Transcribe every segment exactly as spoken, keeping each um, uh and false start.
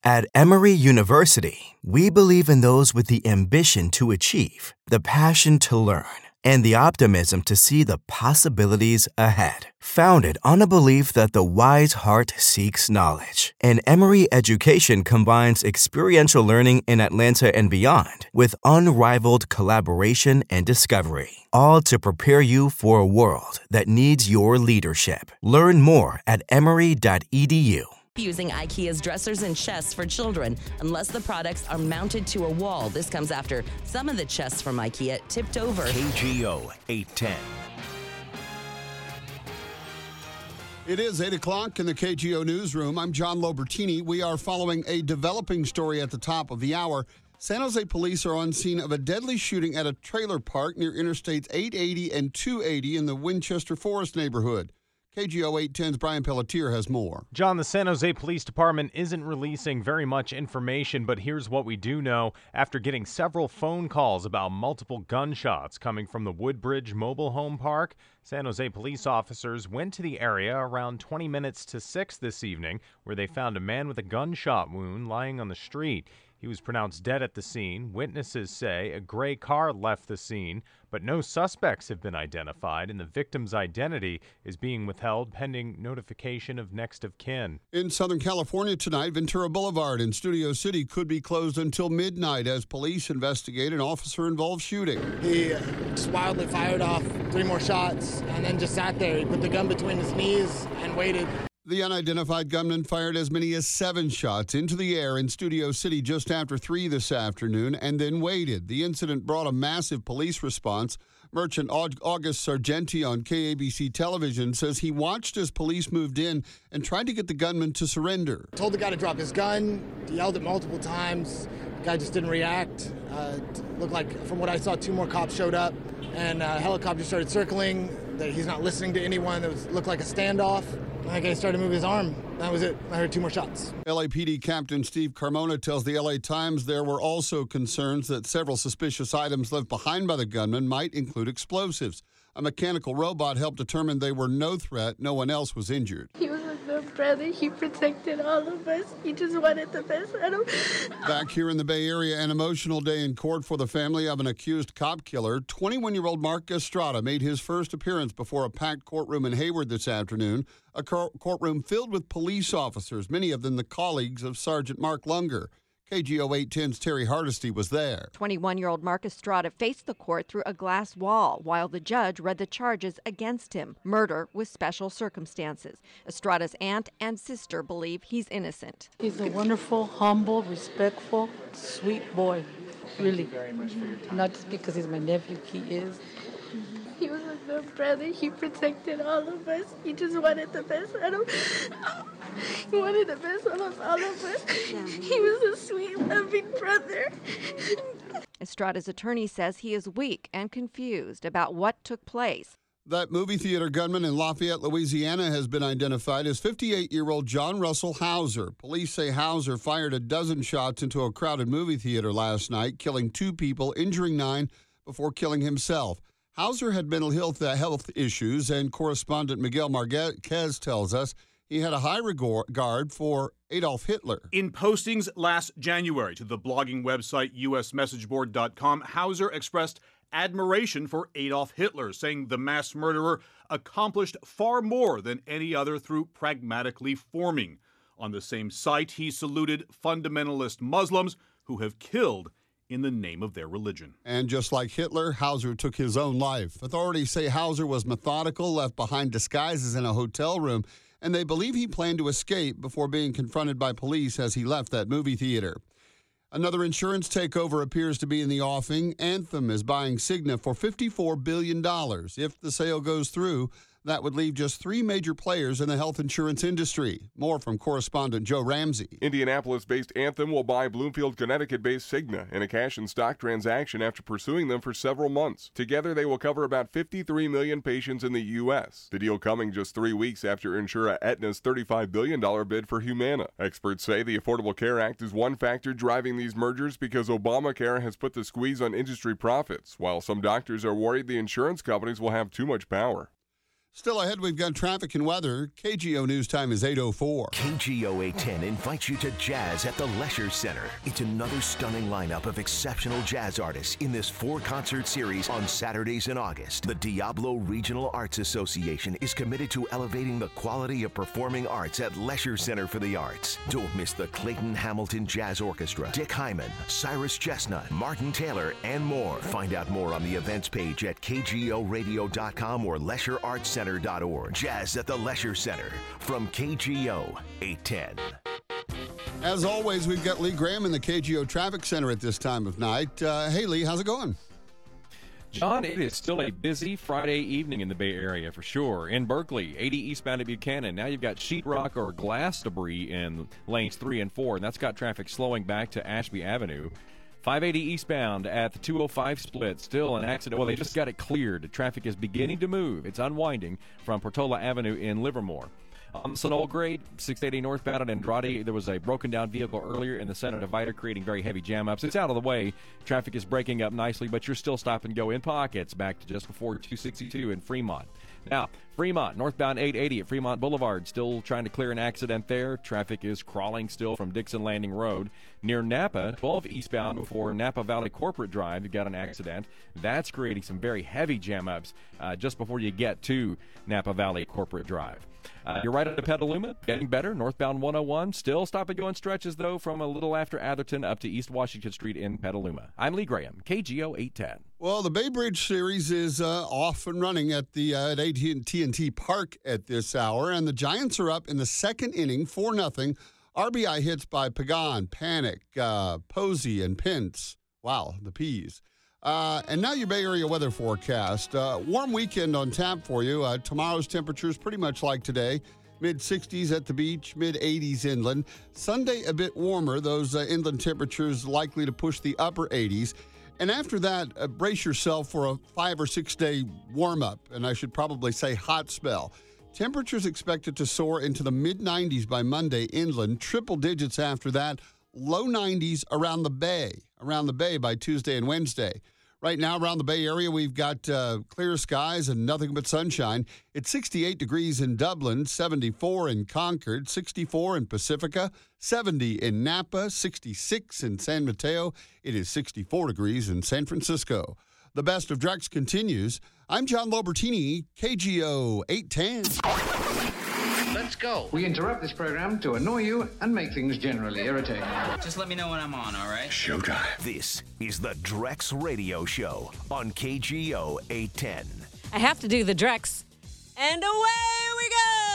At Emory University, we believe in those with the ambition to achieve, the passion to learn, and the optimism to see the possibilities ahead. Founded on a belief that the wise heart seeks knowledge, and Emory education combines experiential learning in Atlanta and beyond with unrivaled collaboration and discovery, all to prepare you for a world that needs your leadership. Learn more at emory dot e d u. Using IKEA's dressers and chests for children unless the products are mounted to a wall. This comes after some of the chests from IKEA tipped over. K G O eight ten. It is eight o'clock in the K G O newsroom. I'm John Lobertini. We are following a developing story at the top of the hour. San Jose police are on scene of a deadly shooting at a trailer park near Interstates eight eighty and two eighty in the Winchester Forest neighborhood. K G O eight ten's Brian Pelletier has more. John, the San Jose Police Department isn't releasing very much information, but here's what we do know. After getting several phone calls about multiple gunshots coming from the Woodbridge Mobile Home Park, San Jose police officers went to the area around twenty minutes to six this evening, where they found a man with a gunshot wound lying on the street. He was pronounced dead at the scene. Witnesses say a gray car left the scene, but no suspects have been identified, and the victim's identity is being withheld pending notification of next of kin. In Southern California tonight, Ventura Boulevard in Studio City could be closed until midnight as police investigate an officer-involved shooting. He just wildly fired off three more shots and then just sat there. He put the gun between his knees and waited. The unidentified gunman fired as many as seven shots into the air in Studio City just after three this afternoon and then waited. The incident brought a massive police response. Merchant August Sargenti on K A B C television says he watched as police moved in and tried to get the gunman to surrender. Told the guy to drop his gun, yelled it multiple times. The guy just didn't react. Uh, looked like, from what I saw, two more cops showed up and a helicopter started circling. That he's not listening to anyone. It was, looked like a standoff. That guy started to move his arm. That was it. I heard two more shots. L A P D Captain Steve Carmona tells the L A Times there were also concerns that several suspicious items left behind by the gunman might include explosives. A mechanical robot helped determine they were no threat. No one else was injured. He was a good brother. He protected all of us. He just wanted the best out of Back here in the Bay Area, an emotional day in court for the family of an accused cop killer. twenty-one-year-old Mark Estrada made his first appearance before a packed courtroom in Hayward this afternoon, a cor- courtroom filled with police officers, many of them the colleagues of Sergeant Mark Lunger. K G O eight ten's Terry Hardesty was there. twenty-one-year-old Mark Estrada faced the court through a glass wall while the judge read the charges against him, murder with special circumstances. Estrada's aunt and sister believe he's innocent. He's a wonderful, humble, respectful, sweet boy, really. Not just because he's my nephew, he is. He was a good brother. He protected all of us. He just wanted the best out of He wanted the best out of all of us. He was a sweet, loving brother. Estrada's attorney says he is weak and confused about what took place. That movie theater gunman in Lafayette, Louisiana, has been identified as fifty-eight-year-old John Russell Hauser. Police say Hauser fired a dozen shots into a crowded movie theater last night, killing two people, injuring nine, before killing himself. Hauser had mental health, health issues, and correspondent Miguel Marquez tells us he had a high regard for Adolf Hitler. In postings last January to the blogging website U S message board dot com, Hauser expressed admiration for Adolf Hitler, saying the mass murderer accomplished far more than any other through pragmatically forming. On the same site, he saluted fundamentalist Muslims who have killed in the name of their religion. And just like Hitler, Hauser took his own life. Authorities say Hauser was methodical, left behind disguises in a hotel room, and they believe he planned to escape before being confronted by police as he left that movie theater. Another insurance takeover appears to be in the offing. Anthem is buying Cigna for fifty-four billion dollars. If the sale goes through, that would leave just three major players in the health insurance industry. More from correspondent Joe Ramsey. Indianapolis-based Anthem will buy Bloomfield, Connecticut-based Cigna in a cash and stock transaction after pursuing them for several months. Together, they will cover about fifty-three million patients in the U S. The deal coming just three weeks after insurer Aetna's thirty-five billion dollars bid for Humana. Experts say the Affordable Care Act is one factor driving these mergers because Obamacare has put the squeeze on industry profits, while some doctors are worried the insurance companies will have too much power. Still ahead, we've got traffic and weather. K G O News Time is eight oh four. K G O eight ten invites you to Jazz at the Lesher Center. It's another stunning lineup of exceptional jazz artists in this four-concert series on Saturdays in August. The Diablo Regional Arts Association is committed to elevating the quality of performing arts at Lesher Center for the Arts. Don't miss the Clayton Hamilton Jazz Orchestra, Dick Hyman, Cyrus Chestnut, Martin Taylor, and more. Find out more on the events page at K G O radio dot com or lesher arts center dot org. Jazz at the Lesher Center from K G O eight ten. As always, we've got Lee Graham in the K G O Traffic Center at this time of night. Uh, hey, Lee, how's it going? John, it is still a busy Friday evening in the Bay Area for sure. In Berkeley, eighty eastbound to Buchanan. Now you've got sheetrock or glass debris in lanes three and four, and that's got traffic slowing back to Ashby Avenue. five eighty eastbound at the two oh five split, still an accident. Well, they just got it cleared. Traffic is beginning to move. It's unwinding from Portola Avenue in Livermore. On the Sunol grade, six eighty northbound at Andrade, there was a broken-down vehicle earlier in the center divider creating very heavy jam-ups. It's out of the way. Traffic is breaking up nicely, but you're still stop and go in pockets back to just before two sixty-two in Fremont. Now, Fremont, northbound eight eighty at Fremont Boulevard, still trying to clear an accident there. Traffic is crawling still from Dixon Landing Road. Near Napa, twelve eastbound before Napa Valley Corporate Drive, you've got an accident. That's creating some very heavy jam-ups uh, just before you get to Napa Valley Corporate Drive. Uh, you're right into Petaluma, getting better. Northbound one oh one, still stop and go in stretches, though, from a little after Atherton up to East Washington Street in Petaluma. I'm Lee Graham, K G O eight ten. Well, the Bay Bridge Series is uh, off and running at the uh, at A T and T Park at this hour, and the Giants are up in the second inning, four nothing. R B I hits by Pagan, Panic, uh, Posey, and Pence. Wow, the P's. Uh, and now your Bay Area weather forecast. Uh, warm weekend on tap for you. Uh, tomorrow's temperatures pretty much like today. mid sixties at the beach, mid eighties inland. Sunday a bit warmer. Those uh, inland temperatures likely to push the upper eighties. And after that, uh, brace yourself for a five or six day warm up. And I should probably say hot spell. Temperatures expected to soar into the mid nineties by Monday inland. Triple digits after that. Low nineties around the Bay. Around the Bay by Tuesday and Wednesday. Right now, around the Bay Area, we've got uh, clear skies and nothing but sunshine. It's sixty-eight degrees in Dublin, seventy-four in Concord, sixty-four in Pacifica, seventy in Napa, sixty-six in San Mateo. It is sixty-four degrees in San Francisco. The best of Drex continues. I'm John Lobertini, K G O eight ten. Let's go. We interrupt this program to annoy you and make things generally irritating. Just let me know when I'm on, all right? Showtime. This is the Drex Radio Show on K G O eight ten. I have to do the Drex. And away we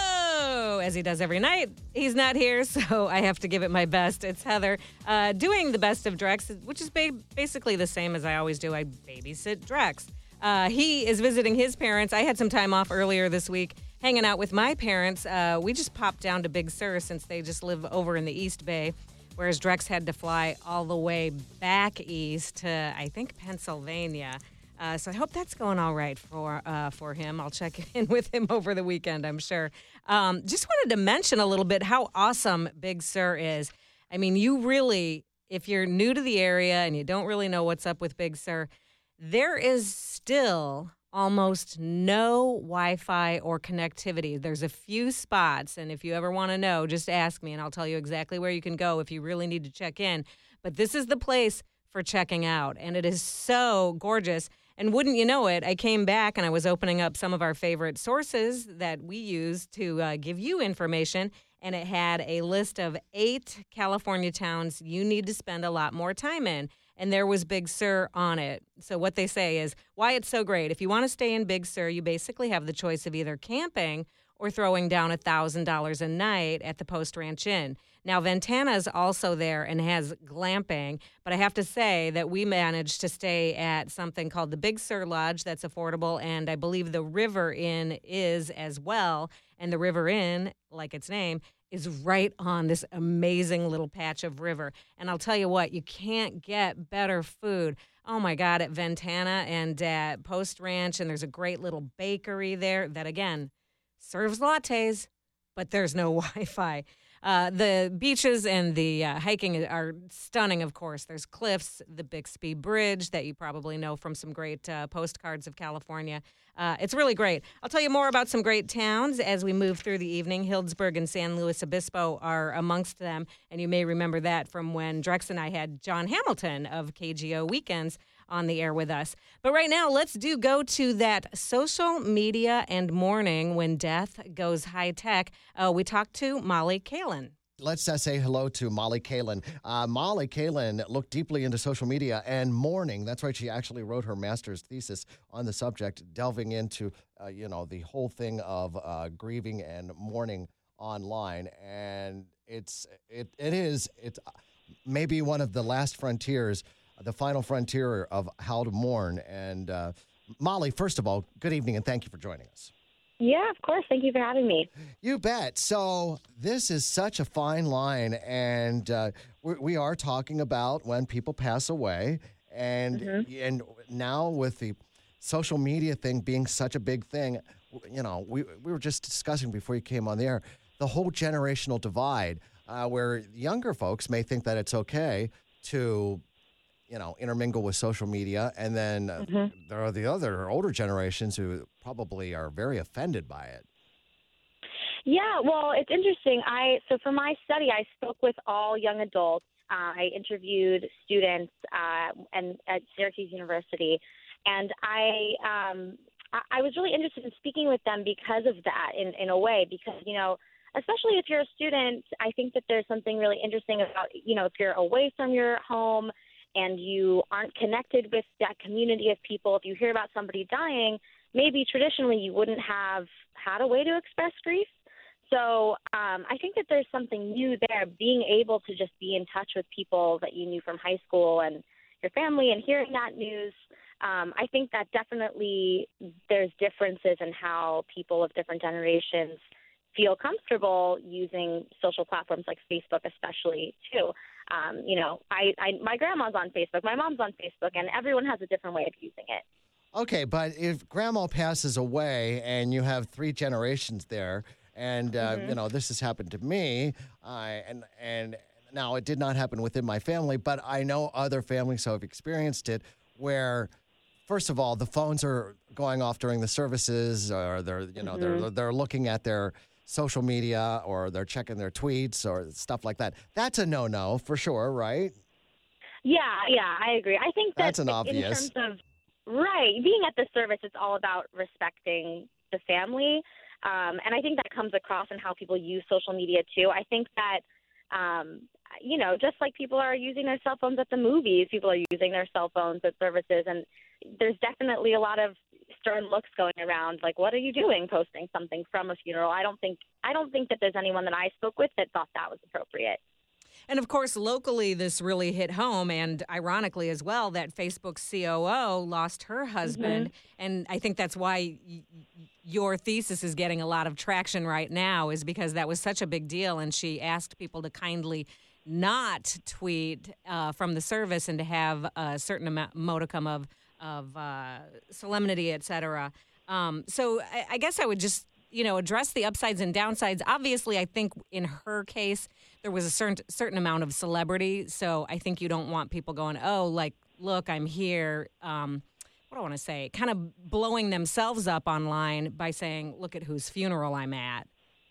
go! As he does every night. He's not here, so I have to give it my best. It's Heather uh, doing the best of Drex, which is ba- basically the same as I always do. I babysit Drex. Uh, he is visiting his parents. I had some time off earlier this week. Hanging out with my parents. Uh, we just popped down to Big Sur since they just live over in the East Bay, whereas Drex had to fly all the way back east to, I think, Pennsylvania. Uh, so I hope that's going all right for uh, for him. I'll check in with him over the weekend, I'm sure. Um, just wanted to mention a little bit how awesome Big Sur is. I mean, you really, if you're new to the area and you don't really know what's up with Big Sur, there is still almost no Wi-Fi or connectivity. There's a few spots, and if you ever want to know, just ask me, and I'll tell you exactly where you can go if you really need to check in. But this is the place for checking out, and it is so gorgeous. And wouldn't you know it, I came back and I was opening up some of our favorite sources that we use to uh, give you information, and it had a list of eight California towns you need to spend a lot more time in. And there was Big Sur on it. So what they say is why it's so great. If you want to stay in Big Sur, you basically have the choice of either camping or throwing down one thousand dollars a night at the Post Ranch Inn. Now, Ventana is also there and has glamping, but I have to say that we managed to stay at something called the Big Sur Lodge that's affordable, and I believe the River Inn is as well. And the River Inn, like its name, is right on this amazing little patch of river. And I'll tell you what, you can't get better food. Oh, my God, at Ventana and at Post Ranch, and there's a great little bakery there that, again, serves lattes, but there's no Wi-Fi. Uh, the beaches and the uh, hiking are stunning, of course. There's cliffs, the Bixby Bridge that you probably know from some great uh, postcards of California. Uh, it's really great. I'll tell you more about some great towns as we move through the evening. Healdsburg and San Luis Obispo are amongst them, and you may remember that from when Drex and I had John Hamilton of K G O Weekends on the air with us. But right now, let's do go to that social media and morning when death goes high tech. Uh, we talked to Molly Kalin. Let's uh, say hello to Molly Kalin. Uh, Molly Kalin looked deeply into social media and mourning. That's right. She actually wrote her master's thesis on the subject, delving into, uh, you know, the whole thing of uh, grieving and mourning online. And it's it it is it's maybe one of the last frontiers, the final frontier of how to mourn. And uh, Molly, first of all, good evening and thank you for joining us. Yeah, of course. Thank you for having me. You bet. So this is such a fine line, and uh, we, we are talking about when people pass away, and mm-hmm. and now with the social media thing being such a big thing, you know, we we were just discussing before you came on the air, the whole generational divide, uh, where younger folks may think that it's okay to, you know, intermingle with social media. And then uh, mm-hmm. there are the other older generations who probably are very offended by it. Yeah, well, it's interesting. I So for my study, I spoke with all young adults. Uh, I interviewed students uh, and at Syracuse University. And I, um, I I was really interested in speaking with them because of that in, in a way, because, you know, especially if you're a student, I think that there's something really interesting about, you know, if you're away from your home and you aren't connected with that community of people, if you hear about somebody dying, maybe traditionally you wouldn't have had a way to express grief. So um, I think that there's something new there, being able to just be in touch with people that you knew from high school and your family and hearing that news. Um, I think that definitely there's differences in how people of different generations feel comfortable using social platforms like Facebook, especially too. Um, you know, I, I my grandma's on Facebook, my mom's on Facebook, and everyone has a different way of using it. Okay, but if grandma passes away and you have three generations there, and uh, mm-hmm. you know, this has happened to me, uh, and and now it did not happen within my family, but I know other families who have experienced it, where first of all the phones are going off during the services, or they're you know mm-hmm. they're they're looking at their social media, or they're checking their tweets or stuff like that. That's a no-no for sure, right? Yeah, yeah, I agree. I think that that's an obvious. In terms of, right, being at the service, it's all about respecting the family. Um, and I think that comes across in how people use social media too. I think that, um, you know, just like people are using their cell phones at the movies, people are using their cell phones at services. And there's definitely a lot of stern looks going around, like, what are you doing posting something from a funeral? I don't think I don't think that there's anyone that I spoke with that thought that was appropriate. And of course, locally, this really hit home, and ironically as well, that Facebook's C O O lost her husband, mm-hmm. and I think that's why y- your thesis is getting a lot of traction right now, is because that was such a big deal, and she asked people to kindly not tweet uh, from the service and to have a certain amount modicum of of uh, solemnity, et cetera. Um, so I, I guess I would just, you know, address the upsides and downsides. Obviously, I think in her case, there was a certain certain amount of celebrity. So I think you don't want people going, oh, like, look, I'm here. Um, what do I want to say? Kind of blowing themselves up online by saying, look at whose funeral I'm at.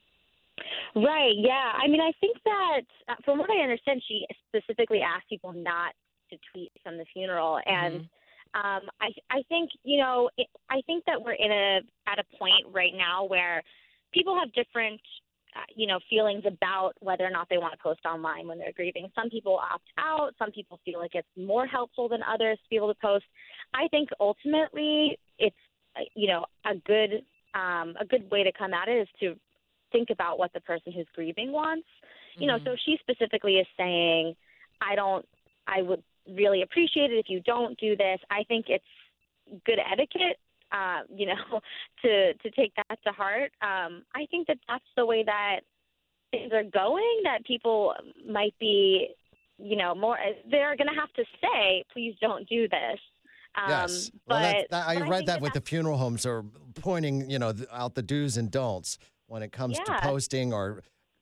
Right. Yeah. I mean, I think that uh, from what I understand, she specifically asked people not to tweet from the funeral. And mm-hmm. Um, I, I think, you know, it, I think that we're in a at a point right now where people have different, uh, you know, feelings about whether or not they want to post online when they're grieving. Some people opt out. Some people feel like it's more helpful than others to be able to post. I think ultimately it's, uh, you know, a good um, a good way to come at it is to think about what the person who's grieving wants. Mm-hmm. You know, so she specifically is saying, I don't, I would really appreciate it if you don't do this. I think it's good etiquette, uh, you know, to to take that to heart. Um, I think that that's the way that things are going, that people might be, you know, more, they're going to have to say, please don't do this. Um, yes. But, well, that's, that, I but read I that with the funeral homes are pointing, you know, out the do's and don'ts when it comes Yeah. to posting or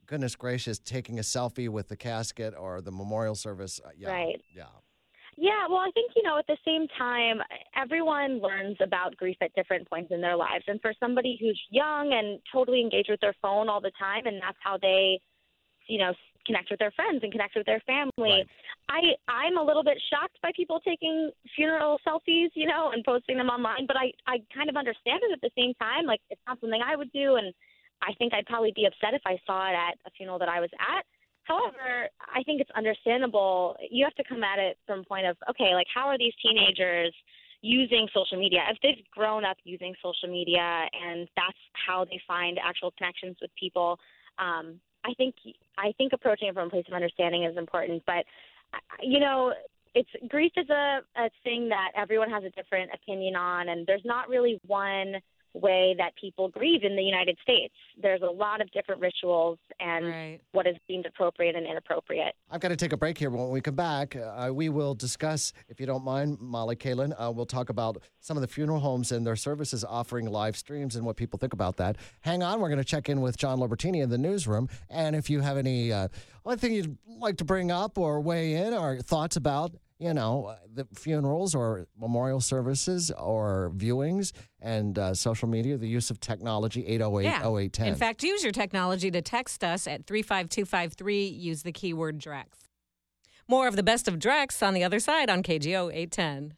goodness gracious, taking a selfie with the casket or the memorial service. Uh, yeah, Right. Yeah. Yeah, well, I think, you know, at the same time, everyone learns about grief at different points in their lives. And for somebody who's young and totally engaged with their phone all the time, and that's how they, you know, connect with their friends and connect with their family, I, I'm a little bit shocked by people taking funeral selfies, you know, and posting them online. But I, I kind of understand it at the same time. Like, it's not something I would do, and I think I'd probably be upset if I saw it at a funeral that I was at. However, I think it's understandable. You have to come at it from a point of, okay, like, how are these teenagers using social media? If they've grown up using social media and that's how they find actual connections with people, um, I think I think approaching it from a place of understanding is important. But, you know, it's grief is a, a thing that everyone has a different opinion on, and there's not really one way that people grieve in the United States. There's a lot of different rituals and right. what is deemed appropriate and inappropriate. I've got to take a break here. When we come back, uh, we will discuss, if you don't mind, Molly Kalin, uh, we'll talk about some of the funeral homes and their services offering live streams and what people think about that. Hang on, we're going to check in with John Libertini in the newsroom. And if you have any uh, anything you'd like to bring up or weigh in or thoughts about, you know, the funerals or memorial services or viewings and uh, social media, the use of technology, eight oh eight, oh eight one oh. In fact, use your technology to text us at three five two five three. Use the keyword Drex. More of the best of Drex on the other side on K G O eight ten.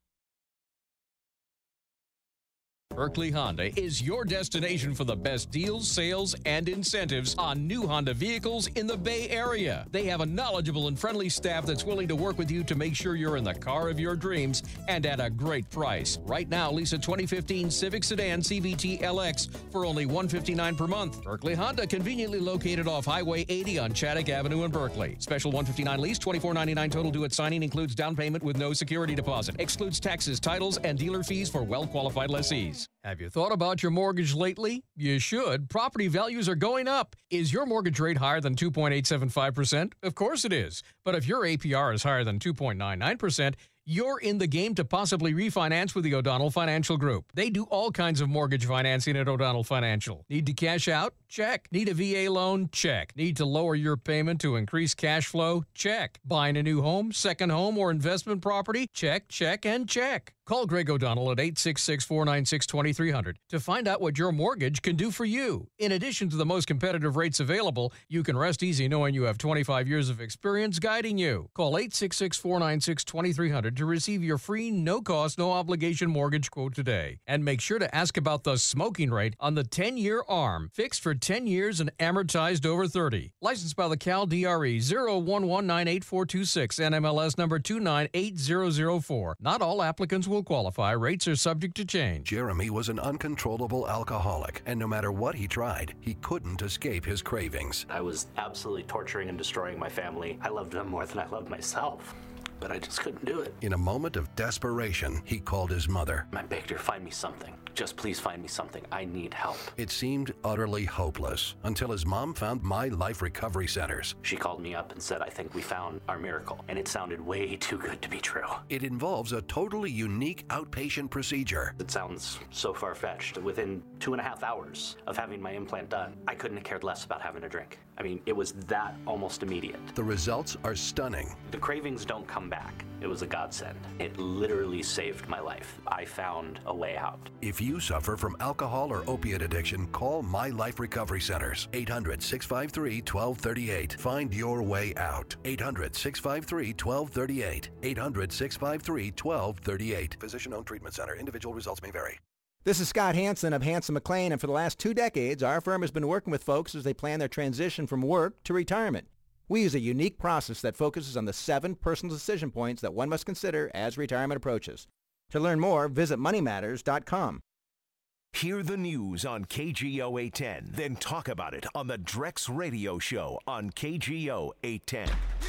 Berkeley Honda is your destination for the best deals, sales, and incentives on new Honda vehicles in the Bay Area. They have a knowledgeable and friendly staff that's willing to work with you to make sure you're in the car of your dreams and at a great price. Right now, lease a twenty fifteen Civic Sedan C V T L X for only one hundred fifty-nine dollars per month. Berkeley Honda, conveniently located off Highway eighty on Chaddock Avenue in Berkeley. Special one hundred fifty-nine lease, twenty-four ninety-nine total due at signing, includes down payment with no security deposit. Excludes taxes, titles, and dealer fees for well-qualified lessees. Have you thought about your mortgage lately? You should. Property values are going up. Is your mortgage rate higher than two point eight seven five percent? Of course it is. But if your A P R is higher than two point nine nine percent, you're in the game to possibly refinance with the O'Donnell Financial Group. They do all kinds of mortgage financing at O'Donnell Financial. Need to cash out? Check. Need a V A loan? Check. Need to lower your payment to increase cash flow? Check. Buying a new home, second home, or investment property? Check, check, and check. Call Greg O'Donnell at eight six six, four nine six, two three zero zero to find out what your mortgage can do for you. In addition to the most competitive rates available, you can rest easy knowing you have twenty-five years of experience guiding you. Call eight six six, four nine six, two three zero zero to receive your free, no-cost, no-obligation mortgage quote today. And make sure to ask about the smoking rate on the ten-year ARM, fixed for ten years and amortized over thirty. Licensed by the Cal D R E zero one one nine eight four two six, N M L S number two nine eight zero zero four. Not all applicants will qualify. Rates are subject to change. Jeremy was an uncontrollable alcoholic, and no matter what he tried, he couldn't escape his cravings. I was absolutely torturing and destroying my family. I loved them more than I loved myself, but I just couldn't do it. In a moment of desperation, he called his mother. I begged her, find me something. Just please find me something. I need help. It seemed utterly hopeless until his mom found My Life Recovery Centers. She called me up and said, I think we found our miracle. And it sounded way too good to be true. It involves a totally unique outpatient procedure. It sounds so far-fetched. Within two and a half hours of having my implant done, I couldn't have cared less about having a drink. I mean, it was that almost immediate. The results are stunning. The cravings don't come back. It was a godsend. It literally saved my life. I found a way out. If you suffer from alcohol or opiate addiction, call My Life Recovery Centers. eight hundred, six five three, one two three eight. Find your way out. eight hundred, six five three, one two three eight. eight hundred, six five three, one two three eight. Physician-owned treatment center. Individual results may vary. This is Scott Hansen of Hansen McLean, and for the last two decades, our firm has been working with folks as they plan their transition from work to retirement. We use a unique process that focuses on the seven personal decision points that one must consider as retirement approaches. To learn more, visit money matters dot com. Hear the news on K G O eight ten, then talk about it on the Drex Radio Show on K G O eight ten.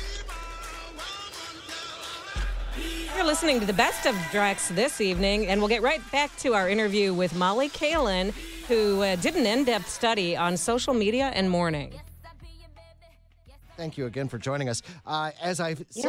You're listening to the best of Drex this evening, and we'll get right back to our interview with Molly Kalin, who uh, did an in-depth study on social media and mourning. Thank you again for joining us. Uh, as I've Yeah. said,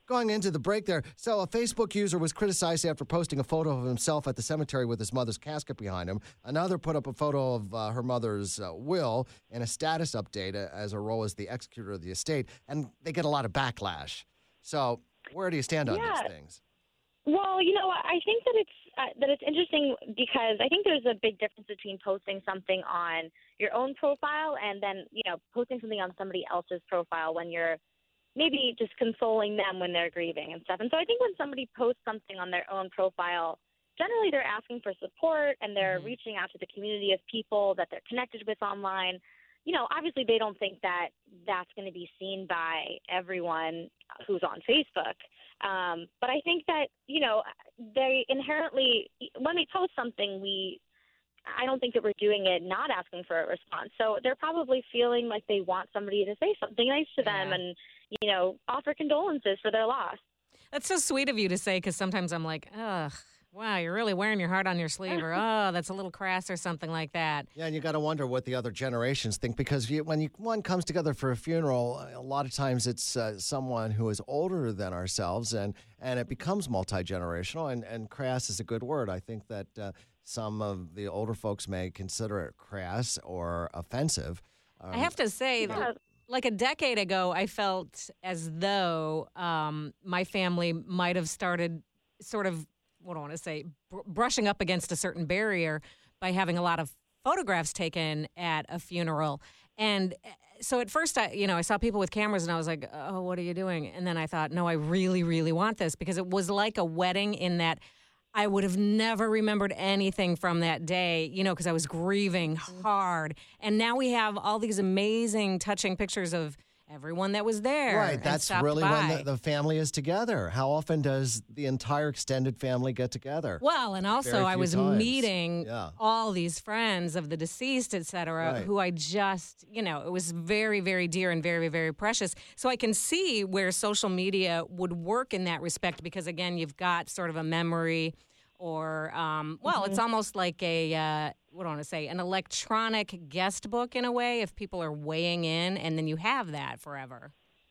Going into the break there, so a Facebook user was criticized after posting a photo of himself at the cemetery with his mother's casket behind him. Another put up a photo of uh, her mother's uh, will and a status update uh, as her role as the executor of the estate, and they get a lot of backlash. So where do you stand on Yeah. these things? Well, you know, I think that it's uh, that it's interesting because I think there's a big difference between posting something on your own profile and then, you know, posting something on somebody else's profile when you're maybe just consoling them when they're grieving and stuff. And so I think when somebody posts something on their own profile, generally they're asking for support and they're mm-hmm. reaching out to the community of people that they're connected with online. You know, obviously they don't think that that's going to be seen by everyone who's on Facebook. Um, but I think that, you know, they inherently, when we post something, we, I don't think that we're doing it not asking for a response. So they're probably feeling like they want somebody to say something nice to them and, you know, offer condolences for their loss. That's so sweet of you to say, because sometimes I'm like, ugh, wow, you're really wearing your heart on your sleeve, or oh, that's a little crass or something like that. Yeah, and you got to wonder what the other generations think, because you, when you, one comes together for a funeral, a lot of times it's uh, someone who is older than ourselves, and, and it becomes multi-generational, and, and crass is a good word. I think that uh, some of the older folks may consider it crass or offensive. Um, I have to say, Yeah. that, like a decade ago, I felt as though um, my family might have started sort of, what do I want to say, br- brushing up against a certain barrier by having a lot of photographs taken at a funeral. And uh, so at first, I, you know, I saw people with cameras and I was like, oh, what are you doing? And then I thought, no, I really, really want this, because it was like a wedding in that I would have never remembered anything from that day, you know, because I was grieving hard. And now we have all these amazing, touching pictures of everyone that was there. Right, and that's stopped really by. when the, the family is together. How often does the entire extended family get together? Well, and also Very I few was times. meeting Yeah. all these friends of the deceased, et cetera, Right. who I just, you know, it was very, very dear and very, very precious. So I can see where social media would work in that respect, because, again, you've got sort of a memory or, um, well, Mhm. it's almost like a, uh, what do I want to say, an electronic guest book in a way, if people are weighing in, and then you have that forever.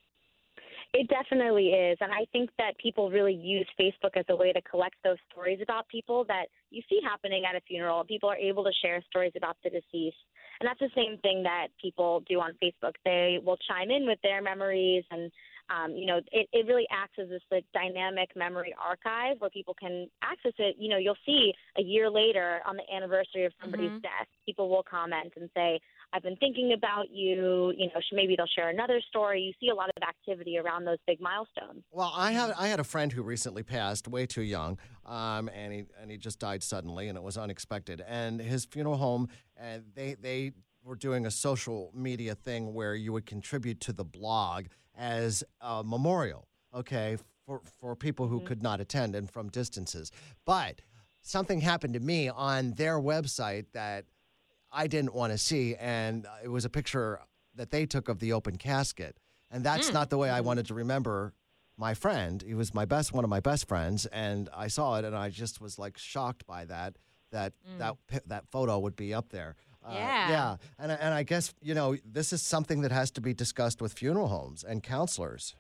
It definitely is. And I think that people really use Facebook as a way to collect those stories about people that you see happening at a funeral. People are able to share stories about the deceased. And that's the same thing that people do on Facebook. They will chime in with their memories, and um, you know, it, it really acts as this like, dynamic memory archive where people can access it. You know, you'll see a year later on the anniversary of somebody's Mhm. death, people will comment and say, I've been thinking about you. You know, maybe they'll share another story. You see a lot of activity around those big milestones. Well, I had I had a friend who recently passed, way too young, um, and he and he just died suddenly, and it was unexpected. And his funeral home, and they they were doing a social media thing where you would contribute to the blog as a memorial, okay, for for people who could not attend and from distances. But something happened to me on their website that I didn't want to see, and it was a picture that they took of the open casket. And that's Mm. not the way I wanted to remember my friend. He was my best, one of my best friends, and I saw it, and I just was like shocked by that, that Mm. that pi- that photo would be up there. Uh, Yeah. Yeah, and, I- and I guess, you know, this is something that has to be discussed with funeral homes and counselors.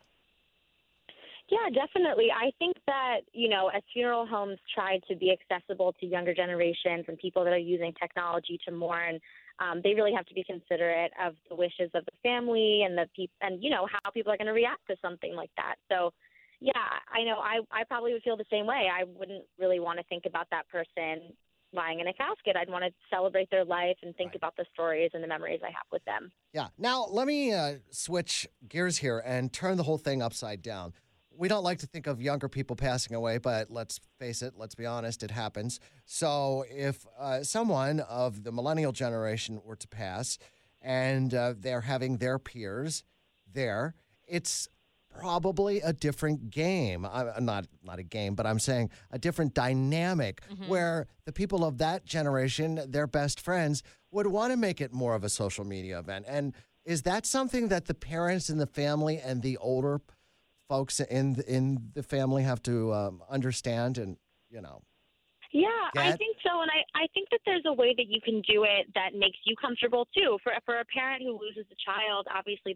Yeah, definitely. I think that, you know, as funeral homes try to be accessible to younger generations and people that are using technology to mourn, um, they really have to be considerate of the wishes of the family and the peop- and, you know, how people are going to react to something like that. So, yeah, I know I, I probably would feel the same way. I wouldn't really want to think about that person lying in a casket. I'd want to celebrate their life and think about the stories and the memories I have with them. Yeah. Now, let me uh, switch gears here and turn the whole thing upside down. We don't like to think of younger people passing away, but let's face it, let's be honest, it happens. So if uh, someone of the millennial generation were to pass and uh, they're having their peers there, it's probably a different game. I, not not a game, but I'm saying a different dynamic where the people of that generation, their best friends, would want to make it more of a social media event. And is that something that the parents in the family and the older folks in in the family have to um, understand and, you know? Yeah, I Get- think so. And I, I think that there's a way that you can do it that makes you comfortable, too. For, for a parent who loses a child, obviously that's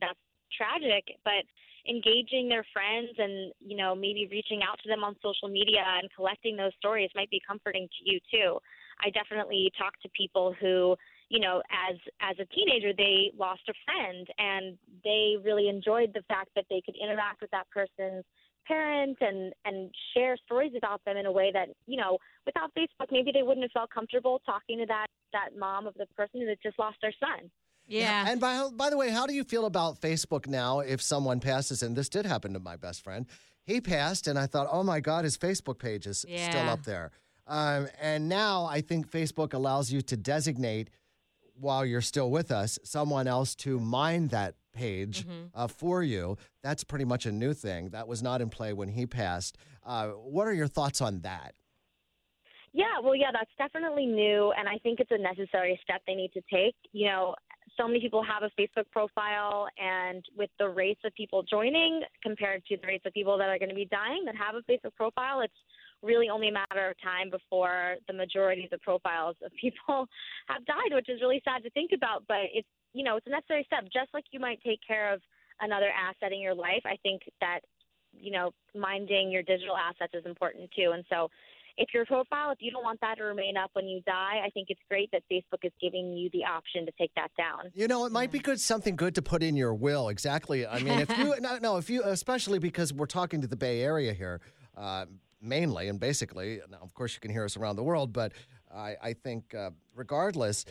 tragic, but engaging their friends and, you know, maybe reaching out to them on social media and collecting those stories might be comforting to you too. I definitely talk to people who, you know, as as a teenager, they lost a friend and they really enjoyed the fact that they could interact with that person's parent and, and share stories about them in a way that, you know, without Facebook, maybe they wouldn't have felt comfortable talking to that, that mom of the person that just lost their son. Yeah. And by, by the way, how do you feel about Facebook now if someone passes? And this did happen to my best friend. He passed, and I thought, oh, my God, his Facebook page is Yeah. still up there. Um, and now I think Facebook allows you to designate, while you're still with us, someone else to mind that page Mhm. uh, for you. That's pretty much a new thing. That was not in play when he passed. Uh, what are your thoughts on that? Yeah, well, yeah, that's definitely new, and I think it's a necessary step they need to take. You know, so many people have a Facebook profile, and with the rates of people joining compared to the rates of people that are going to be dying that have a Facebook profile, it's really only a matter of time before the majority of the profiles of people have died, which is really sad to think about. But it's, you know, it's a necessary step. Just like you might take care of another asset in your life, I think that, you know, minding your digital assets is important too. And so if your profile, if you don't want that to remain up when you die, I think it's great that Facebook is giving you the option to take that down. You know, it might be good, something good to put in your will. Exactly. I mean, if you, no, no, if you, especially because we're talking to the Bay Area here, uh, mainly and basically, now, of course, you can hear us around the world, but I, I think uh, regardless,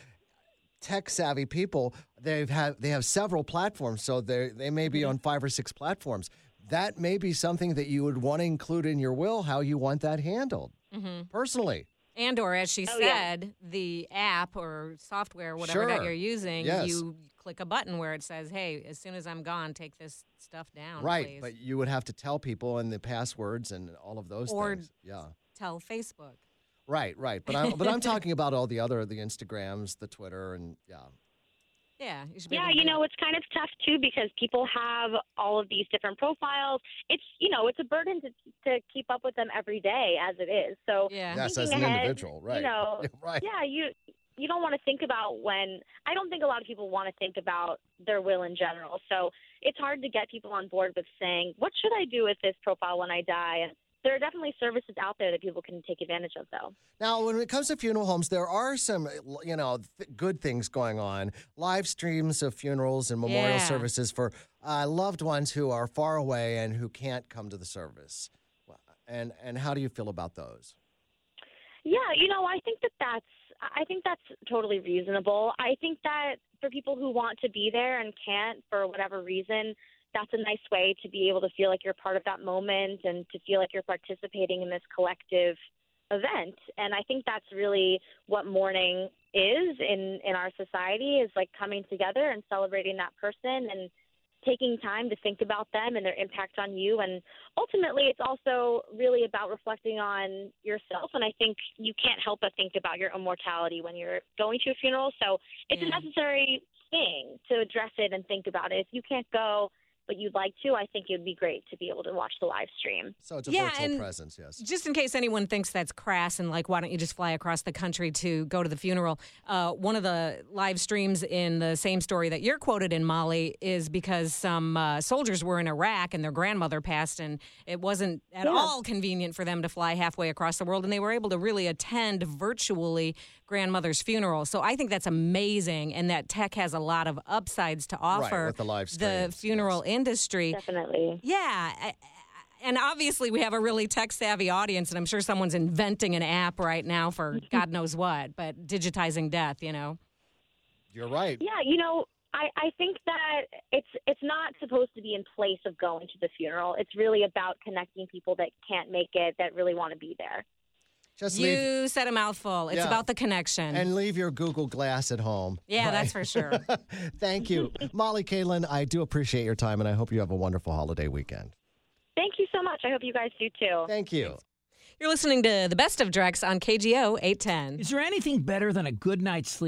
tech savvy people, they've have, they have several platforms, so they they may be on five or six platforms. That may be something that you would want to include in your will, how you want that handled. Mm-hmm. Personally. And or, as she Oh, yeah. said, the app or software, whatever Sure. that you're using, Yes. you click a button where it says, hey, as soon as I'm gone, take this stuff down, Right, please. but you would have to tell people and the passwords and all of those Or things. Yeah. tell Facebook. Right, right. But I'm but I'm talking about all the other, the Instagrams, the Twitter, and yeah. Yeah, you should be Yeah, able to you do know, it's kind of tough too because people have all of these different profiles. It's, you know, it's a burden to to keep up with them every day as it is. So Yeah. Yes, thinking as an ahead, individual, right. You know, Right. yeah, you you don't want to think about when. I don't think a lot of people want to think about their will in general. So it's hard to get people on board with saying, what should I do with this profile when I die? And there are definitely services out there that people can take advantage of, though. Now, when it comes to funeral homes, there are some, you know, th- good things going on. Live streams of funerals and memorial Yeah. services for uh, loved ones who are far away and who can't come to the service. And and how do you feel about those? Yeah, you know, I think that that's I think that's totally reasonable. I think that for people who want to be there and can't for whatever reason, that's a nice way to be able to feel like you're part of that moment and to feel like you're participating in this collective event. And I think that's really what mourning is in, in our society, is like coming together and celebrating that person and taking time to think about them and their impact on you. And ultimately, it's also really about reflecting on yourself. And I think you can't help but think about your own mortality when you're going to a funeral. So it's Yeah. a necessary thing to address it and think about it. If you can't go, but you'd like to, I think it would be great to be able to watch the live stream. So it's a Yeah, virtual and presence, yes. Just in case anyone thinks that's crass and like, why don't you just fly across the country to go to the funeral? Uh, one of the live streams in the same story that you're quoted in, Molly, is because some uh, soldiers were in Iraq and their grandmother passed, and it wasn't at Yeah. all convenient for them to fly halfway across the world, and they were able to really attend virtually grandmother's funeral. So I think that's amazing, and that tech has a lot of upsides to offer with the live the streams, funeral industry. Definitely. Yeah. I- And obviously, we have a really tech-savvy audience, and I'm sure someone's inventing an app right now for God knows what, but digitizing death, you know? You're right. Yeah, you know, I, I think that it's it's not supposed to be in place of going to the funeral. It's really about connecting people that can't make it, that really want to be there. Just You leave, said a mouthful. It's Yeah. about the connection. and leave your Google Glass at home. yeah, that's for sure. Thank you. Molly Caitlin, I do appreciate your time, and I hope you have a wonderful holiday weekend. Thank you so much. I hope you guys do too. Thank you. You're listening to the Best of Drex on K G O eight ten. Is there anything better than a good night's sleep?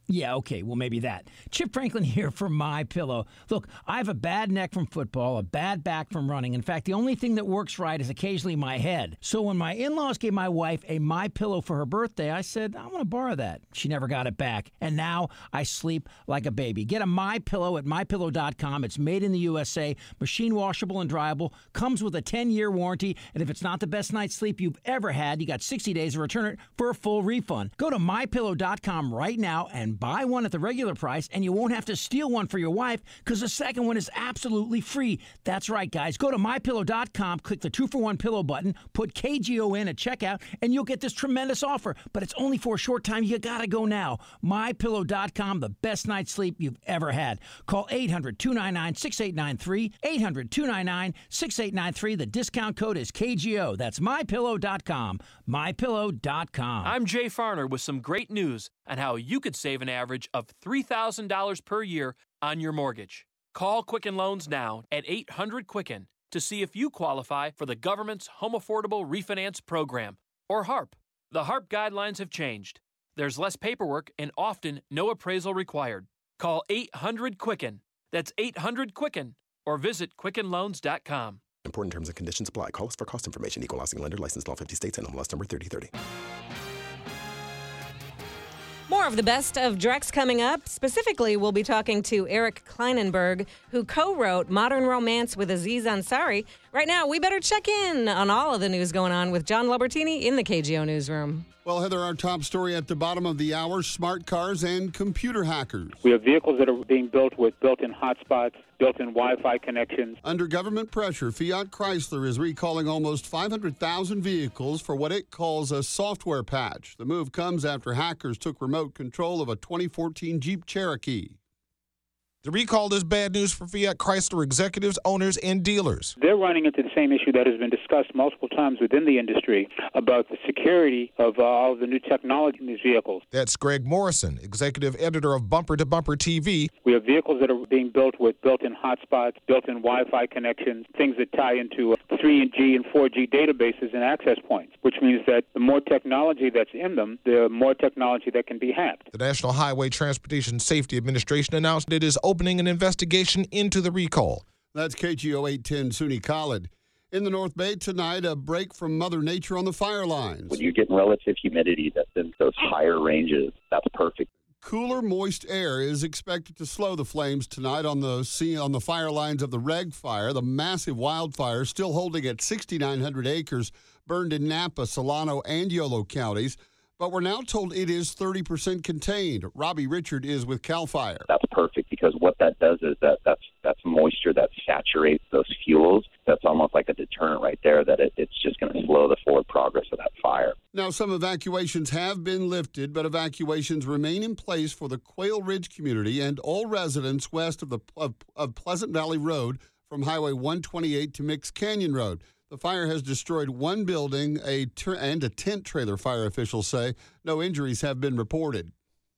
Yeah, okay, well, maybe that. Chip Franklin here for MyPillow. Look, I have a bad neck from football, a bad back from running. In fact, the only thing that works right is occasionally my head. So when my in-laws gave my wife a MyPillow for her birthday, I said, I want to borrow that. She never got it back. And now I sleep like a baby. Get a MyPillow at my pillow dot com. It's made in the U S A, machine washable and dryable, comes with a ten-year warranty, and if it's not the best night's sleep you've ever had, you got sixty days to return it for a full refund. Go to my pillow dot com right now and buy one at the regular price, and you won't have to steal one for your wife because the second one is absolutely free. That's right, guys. Go to my pillow dot com, click the two for one pillow button, put K G O in at checkout, and you'll get this tremendous offer. But it's only for a short time. You got to go now. my pillow dot com, the best night's sleep you've ever had. Call eight hundred, two nine nine, six eight nine three, eight hundred, two nine nine, six eight nine three. The discount code is K G O. That's my pillow dot com. my pillow dot com. I'm Jay Farner with some great news on how you could save an average of three thousand dollars per year on your mortgage. Call Quicken Loans now at eight hundred Quicken to see if you qualify for the government's Home Affordable Refinance Program, or HARP. The HARP guidelines have changed. There's less paperwork and often no appraisal required. Call eight hundred Quicken. That's eight hundred Quicken, or visit quicken loans dot com. Important terms and conditions apply. Call us for cost information. Equal housing lender. Licensed in all fifty states. And N M L S number thirty thirty. More of the best of Drex coming up. Specifically, we'll be talking to Eric Kleinenberg, who co-wrote Modern Romance with Aziz Ansari. Right now, we better check in on all of the news going on with John Lobertini in the K G O Newsroom. Well, Heather, our top story at the bottom of the hour, smart cars and computer hackers. We have vehicles that are being built with built-in hotspots, built-in Wi-Fi connections. Under government pressure, Fiat Chrysler is recalling almost five hundred thousand vehicles for what it calls a software patch. The move comes after hackers took remote control of a twenty fourteen Jeep Cherokee. The recall is bad news for Fiat Chrysler executives, owners, and dealers. They're running into the same issue that has been discussed multiple times within the industry about the security of uh, all of the new technology in these vehicles. That's Greg Morrison, executive editor of Bumper to Bumper T V. We have vehicles that are being built with built-in hotspots, built-in Wi-Fi connections, things that tie into uh, three G and four G databases and access points, which means that the more technology that's in them, the more technology that can be hacked. The National Highway Transportation Safety Administration announced it is opening an investigation into the recall. That's K G O eight ten SUNY Khalid. In the North Bay tonight, a break from Mother Nature on the fire lines. When you're getting relative humidity that's in those higher ranges, that's perfect. Cooler, moist air is expected to slow the flames tonight on the sea, on the fire lines of the Reg Fire, the massive wildfire still holding at sixty-nine hundred acres, burned in Napa, Solano, and Yolo counties. But we're now told it is thirty percent contained. Robbie Richard is with CAL FIRE. That's perfect because what that does is that that's that's moisture that saturates those fuels. That's almost like a deterrent right there that it, it's just going to slow the forward progress of that fire. Now, some evacuations have been lifted, but evacuations remain in place for the Quail Ridge community and all residents west of the of, of Pleasant Valley Road from Highway one twenty-eight to Mix Canyon Road. The fire has destroyed one building a ter- and a tent trailer, fire officials say. No injuries have been reported.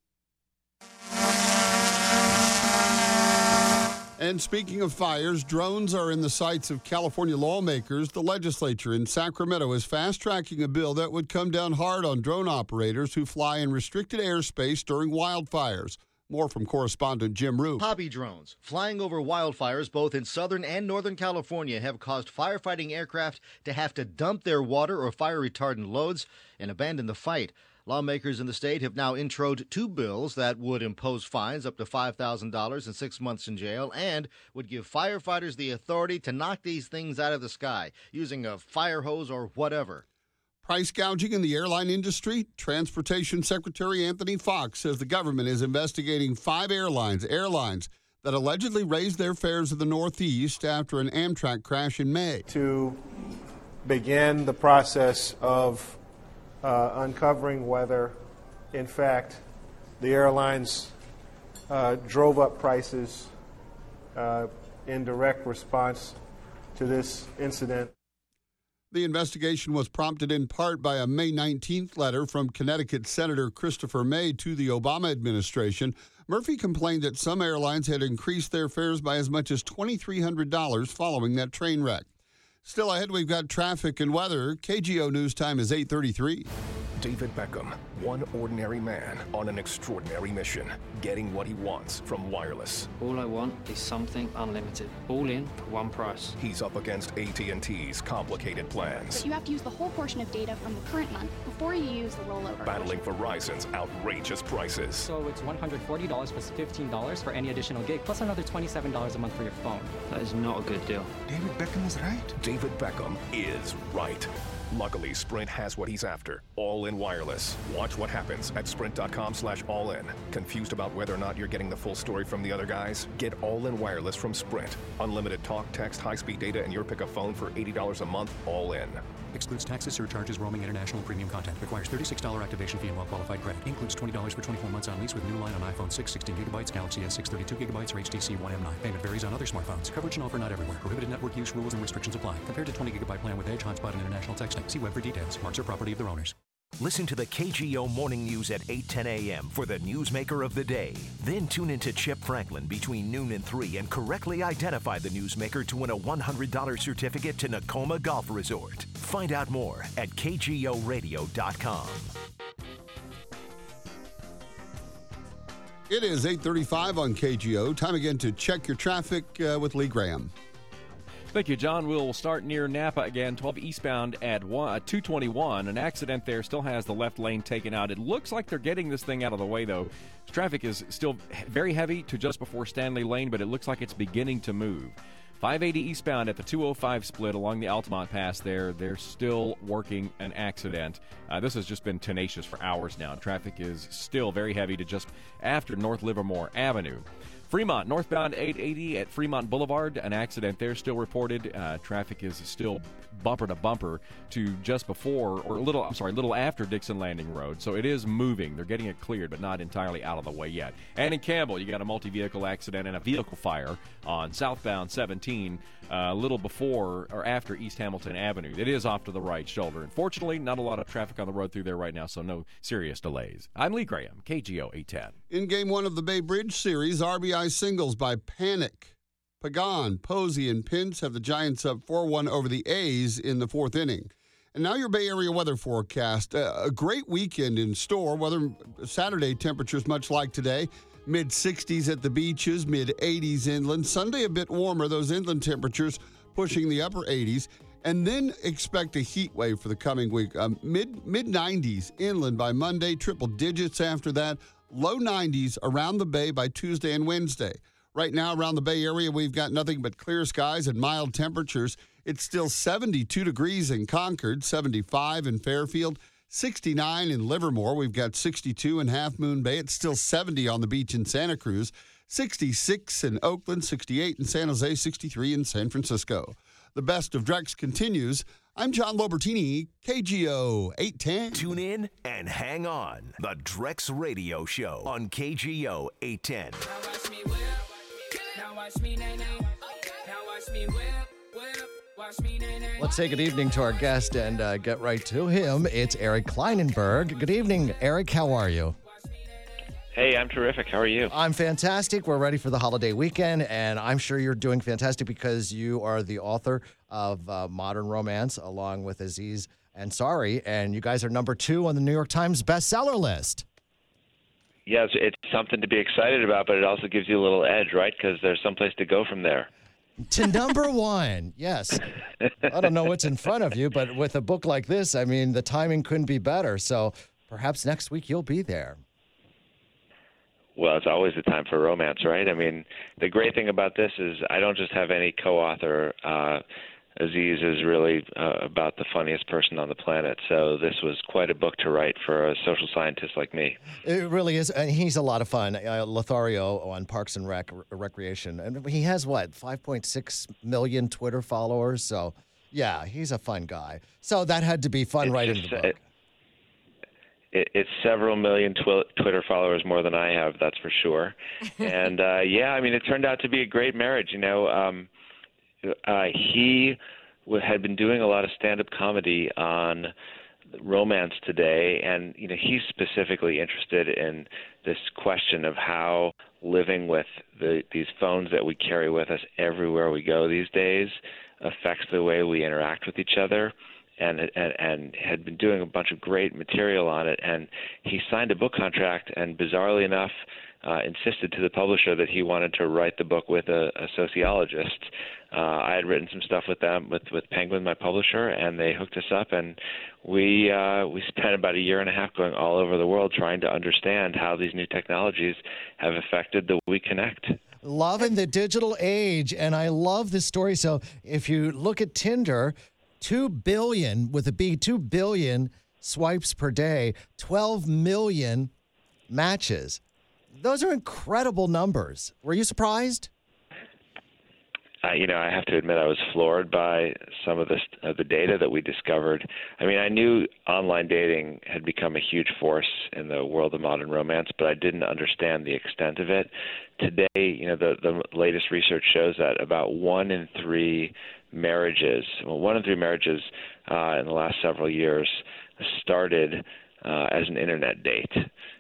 And speaking of fires, drones are in the sights of California lawmakers. The legislature in Sacramento is fast-tracking a bill that would come down hard on drone operators who fly in restricted airspace during wildfires. More from correspondent Jim Roop. Hobby drones flying over wildfires both in southern and northern California have caused firefighting aircraft to have to dump their water or fire retardant loads and abandon the fight. Lawmakers in the state have now introed two bills that would impose fines up to five thousand dollars and six months in jail and would give firefighters the authority to knock these things out of the sky using a fire hose or whatever. Price gouging in the airline industry? Transportation Secretary Anthony Fox says the government is investigating five airlines, airlines that allegedly raised their fares in the Northeast after an Amtrak crash in May. To begin the process of uh, uncovering whether, in fact, the airlines uh, drove up prices uh, in direct response to this incident. The investigation was prompted in part by a May nineteenth letter from Connecticut Senator Christopher May to the Obama administration. Murphy complained that some airlines had increased their fares by as much as two thousand three hundred dollars following that train wreck. Still ahead, we've got traffic and weather. K G O News Time is eight thirty-three. David Beckham, one ordinary man on an extraordinary mission, getting what he wants from wireless. All I want is something unlimited. All in for one price. He's up against A T and T's complicated plans. But you have to use the whole portion of data from the current month before you use the rollover. Battling Verizon's outrageous prices. So it's one hundred forty dollars plus fifteen dollars for any additional gig, plus another twenty-seven dollars a month for your phone. That is not a good deal. David Beckham is right. David Beckham is right. Luckily, Sprint has what he's after. All-in wireless. Watch what happens at sprint.com slash all-in. Confused about whether or not you're getting the full story from the other guys? Get all-in wireless from Sprint. Unlimited talk, text, high-speed data, and your pick a phone for eighty dollars a month, all in. Excludes taxes, surcharges, roaming, international, premium content. Requires thirty-six dollars activation fee and well-qualified credit. Includes twenty dollars for twenty-four months on lease with new line on iPhone six, sixteen gigabytes, Galaxy S six, thirty-two gigabytes, or H T C One M nine. Payment varies on other smartphones. Coverage and offer not everywhere. Prohibited network use rules and restrictions apply. Compared to twenty gigabyte plan with Edge, hotspot, and international texting. See web for details. Marks are property of their owners. Listen to the K G O Morning News at eight ten a.m. for the newsmaker of the day. Then tune into Chip Franklin between noon and three and correctly identify the newsmaker to win a one hundred dollars certificate to Nakoma Golf Resort. Find out more at K G O radio dot com. It is eight thirty-five on K G O. Time again to check your traffic uh, with Lee Graham. Thank you, John. We'll start near Napa again, twelve eastbound at two twenty-one. An accident there still has the left lane taken out. It looks like they're getting this thing out of the way, though. Traffic is still very heavy to just before Stanley Lane, but it looks like it's beginning to move. five eighty eastbound at the two oh five split along the Altamont Pass there. They're still working an accident. Uh, this has just been tenacious for hours now. Traffic is still very heavy to just after North Livermore Avenue. Fremont, northbound eight eighty at Fremont Boulevard, an accident there still reported. Uh, traffic is still bumper to bumper to just before, or a little, I'm sorry, a little after Dixon Landing Road. So it is moving. They're getting it cleared, but not entirely out of the way yet. And in Campbell, you got a multi-vehicle accident and a vehicle fire on southbound seventeen, uh, a little before or after East Hamilton Avenue. It is off to the right shoulder. Unfortunately, not a lot of traffic on the road through there right now, so no serious delays. I'm Lee Graham, K G O eight ten. In Game one of the Bay Bridge Series, R B I singles by Panic. Pagan, Posey, and Pence have the Giants up four one over the A's in the fourth inning. And now your Bay Area weather forecast. Uh, a great weekend in store. Weather Saturday temperatures much like today. mid sixties at the beaches, mid eighties inland. Sunday a bit warmer, those inland temperatures pushing the upper eighties. And then expect a heat wave for the coming week. Um, mid mid nineties inland by Monday, triple digits after that. Low nineties around the Bay by Tuesday and Wednesday. Right now around the Bay Area, we've got nothing but clear skies and mild temperatures. It's still seventy-two degrees in Concord, seventy-five in Fairfield, sixty-nine in Livermore. We've got sixty-two in Half Moon Bay. It's still seventy on the beach in Santa Cruz, sixty-six in Oakland, sixty-eight in San Jose, sixty-three in San Francisco. The best of Drex continues. I'm John Lobertini, K G O eight ten. Tune in and hang on. The Drex Radio Show on K G O eight ten. Now watch me whip. Now watch me nay nay. Now watch me whip, whip. Watch me nay nay. Let's say good evening to our guest and uh, get right to him. It's Eric Kleinenberg. Good evening, Eric. How are you? Hey, I'm terrific. How are you? I'm fantastic. We're ready for the holiday weekend, and I'm sure you're doing fantastic because you are the author of uh, Modern Romance along with Aziz Ansari, and you guys are number two on the New York Times bestseller list. Yes, it's something to be excited about, but it also gives you a little edge, right? Because there's someplace to go from there. To number one, yes. I don't know what's in front of you, but with a book like this, I mean, the timing couldn't be better. So perhaps next week you'll be there. Well, it's always the time for romance, right? I mean, the great thing about this is I don't just have any co-author. Uh, Aziz is really uh, about the funniest person on the planet. So this was quite a book to write for a social scientist like me. It really is. And he's a lot of fun. Uh, Lothario on Parks and Rec- Recreation. And he has, what, five point six million Twitter followers? So, yeah, he's a fun guy. So that had to be fun it's writing just, the book. It, It, it's several million twi- Twitter followers more than I have, that's for sure. And, uh, yeah, I mean, it turned out to be a great marriage. You know, um, uh, he w- had been doing a lot of stand-up comedy on Romance Today, and, you know, he's specifically interested in this question of how living with the, these phones that we carry with us everywhere we go these days affects the way we interact with each other. and and and had been doing a bunch of great material on it. And he signed a book contract, and bizarrely enough, uh, insisted to the publisher that he wanted to write the book with a, a sociologist. Uh, I had written some stuff with them, with, with Penguin, my publisher, and they hooked us up, and we uh, we spent about a year and a half going all over the world trying to understand how these new technologies have affected the way we connect. Loving the digital age, and I love this story. So if you look at Tinder, two billion, with a B, two billion swipes per day, twelve million matches. Those are incredible numbers. Were you surprised? Uh, you know, I have to admit I was floored by some of this, uh, the data that we discovered. I mean, I knew online dating had become a huge force in the world of modern romance, but I didn't understand the extent of it. Today, you know, the, the latest research shows that about one in three marriages, well, one in three marriages uh, in the last several years started uh, as an internet date.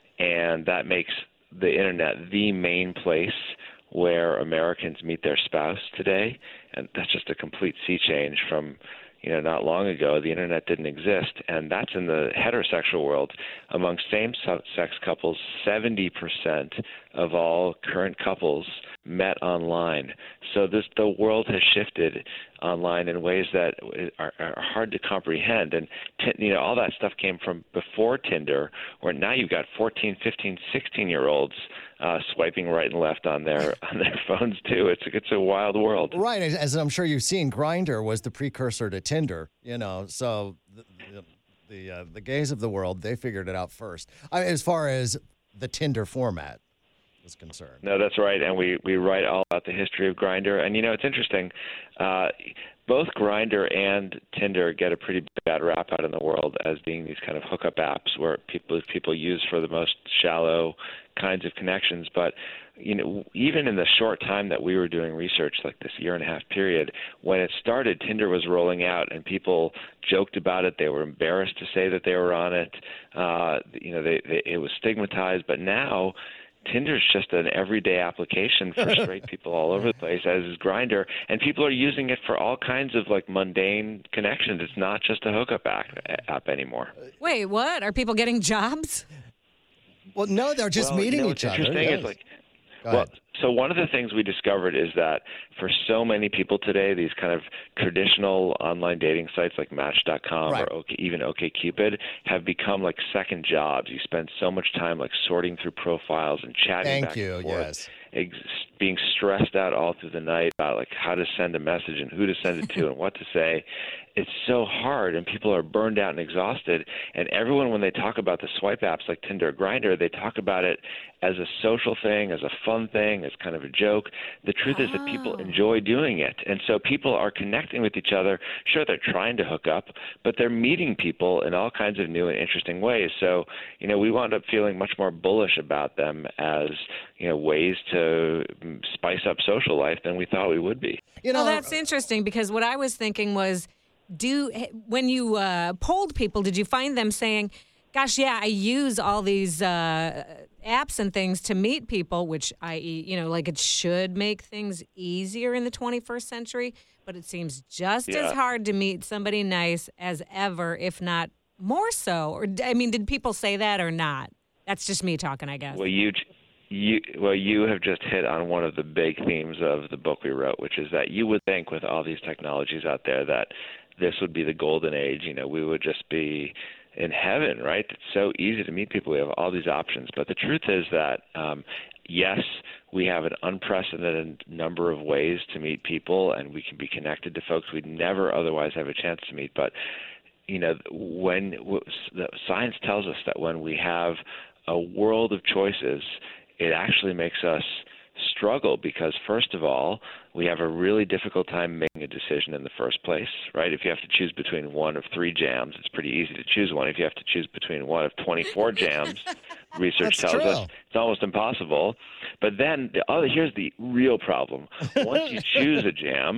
And that makes the internet the main place where Americans meet their spouse today, and that's just a complete sea change from, you know, not long ago. The internet didn't exist, and that's in the heterosexual world. Among same-sex couples, seventy percent of all current couples met online. So this, the world has shifted online in ways that are, are hard to comprehend. And, you know, all that stuff came from before Tinder, where now you've got fourteen, fifteen, sixteen-year-olds uh, swiping right and left on their on their phones, too. It's, it's a wild world. Right. As I'm sure you've seen, Grindr was the precursor to Tinder, you know, so the the, the, uh, the gays of the world, they figured it out first, I mean, as far as the Tinder format is concerned. No, that's right, and we, we write all about the history of Grindr. And, you know, it's interesting. Uh, both Grindr and Tinder get a pretty bad rap out in the world as being these kind of hookup apps where people people use for the most shallow kinds of connections. But, you know, even in the short time that we were doing research, like this year and a half period, when it started, Tinder was rolling out, and people joked about it. They were embarrassed to say that they were on it. Uh, you know, they, they, it was stigmatized. But now Tinder's just an everyday application for straight people all over the place, as is Grindr, and people are using it for all kinds of like mundane connections. It's not just a hookup app, app anymore. Wait, what? Are people getting jobs? Well, no, they're just well, meeting you know, each what's other. Interesting Yes. is like, Go well, ahead. so one of the things we discovered is that for so many people today, these kind of traditional online dating sites like Match dot com Right. or OK, even OkCupid have become like second jobs. You spend so much time like sorting through profiles and chatting Thank back you, and forth, yes. ex- being stressed out all through the night about like how to send a message and who to send it to and what to say. It's so hard, and people are burned out and exhausted. And everyone, when they talk about the swipe apps like Tinder or Grindr, they talk about it as a social thing, as a fun thing, as kind of a joke. The truth is that people enjoy doing it. And so people are connecting with each other. Sure, they're trying to hook up, but they're meeting people in all kinds of new and interesting ways. So, you know, we wound up feeling much more bullish about them as, you know, ways to spice up social life than we thought we would be. You know, well, that's interesting, because what I was thinking was, do when you uh, polled people, did you find them saying, gosh, yeah, I use all these uh, apps and things to meet people, which I, you know, like it should make things easier in the twenty-first century, but it seems just Yeah. as hard to meet somebody nice as ever, if not more so. Or, I mean, did people say that or not? That's just me talking, I guess. Well, you, you, well, you have just hit on one of the big themes of the book we wrote, which is that you would think with all these technologies out there that this would be the golden age. You know, we would just be in heaven, right? It's so easy to meet people. We have all these options. But the truth is that, um, yes, we have an unprecedented number of ways to meet people, and we can be connected to folks we'd never otherwise have a chance to meet. But, you know, when the science tells us that when we have a world of choices, it actually makes us struggle because, first of all, we have a really difficult time making a decision in the first place, right? If you have to choose between one of three jams, it's pretty easy to choose one. If you have to choose between one of twenty-four jams, research That's tells true. us it's almost impossible. But then the other, here's the real problem. Once you choose a jam,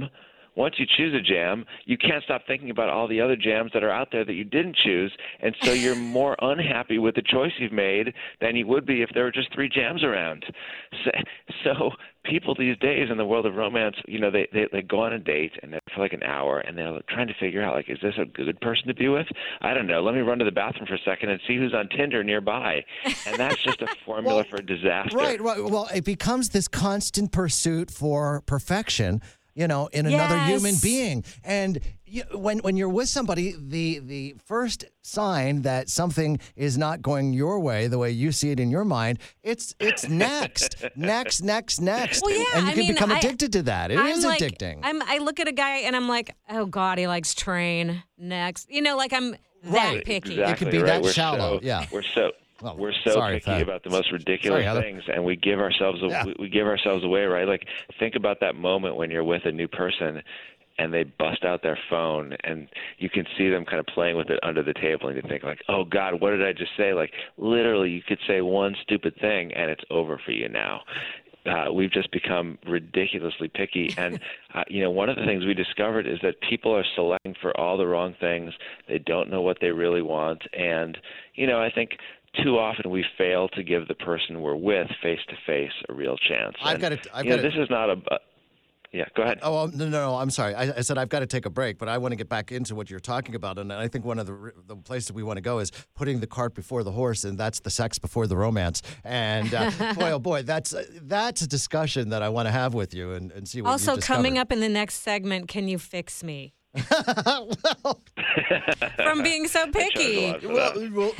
once you choose a jam, you can't stop thinking about all the other jams that are out there that you didn't choose, and so you're more unhappy with the choice you've made than you would be if there were just three jams around. So, so people these days in the world of romance, you know, they, they, they go on a date and they're for like an hour, and they're trying to figure out, like, is this a good person to be with? I don't know. Let me run to the bathroom for a second and see who's on Tinder nearby. And that's just a formula well, for disaster. Right, right. Well, it becomes this constant pursuit for perfection, you know, in another Yes. human being. And you, when when you're with somebody, the the first sign that something is not going your way, the way you see it in your mind, it's it's next, next, next, next. Well, yeah, and you I can mean, become I- addicted to that. It I'm is like, addicting. I'm, I look at a guy and I'm like, oh, God, he likes train. Next. You know, like I'm that Right. picky. Exactly It could be right. that We're shallow, So, yeah. We're so Well, we're so sorry, picky Thad. about the most ridiculous Sorry, Heather. things, and we give ourselves Yeah. we, we give ourselves away, right? Like, think about that moment when you're with a new person and they bust out their phone and you can see them kind of playing with it under the table, and you think like, oh God, what did I just say? Like, literally you could say one stupid thing and it's over for you now. Uh, we've just become ridiculously picky. And, uh, you know, one of the things we discovered is that people are selecting for all the wrong things. They don't know what they really want. And, you know, I think too often we fail to give the person we're with face-to-face a real chance. I've And, got it- I've you know, got it- this is not a... Uh, yeah, go ahead. Oh, no, no, no, I'm sorry. I, I said I've got to take a break, but I want to get back into what you're talking about. And I think one of the the places we want to go is putting the cart before the horse, and that's the sex before the romance. And uh, boy, oh boy, that's that's a discussion that I want to have with you and, and see what Also, you coming discovered. up in the next segment, can you fix me? From being so picky. Well, well,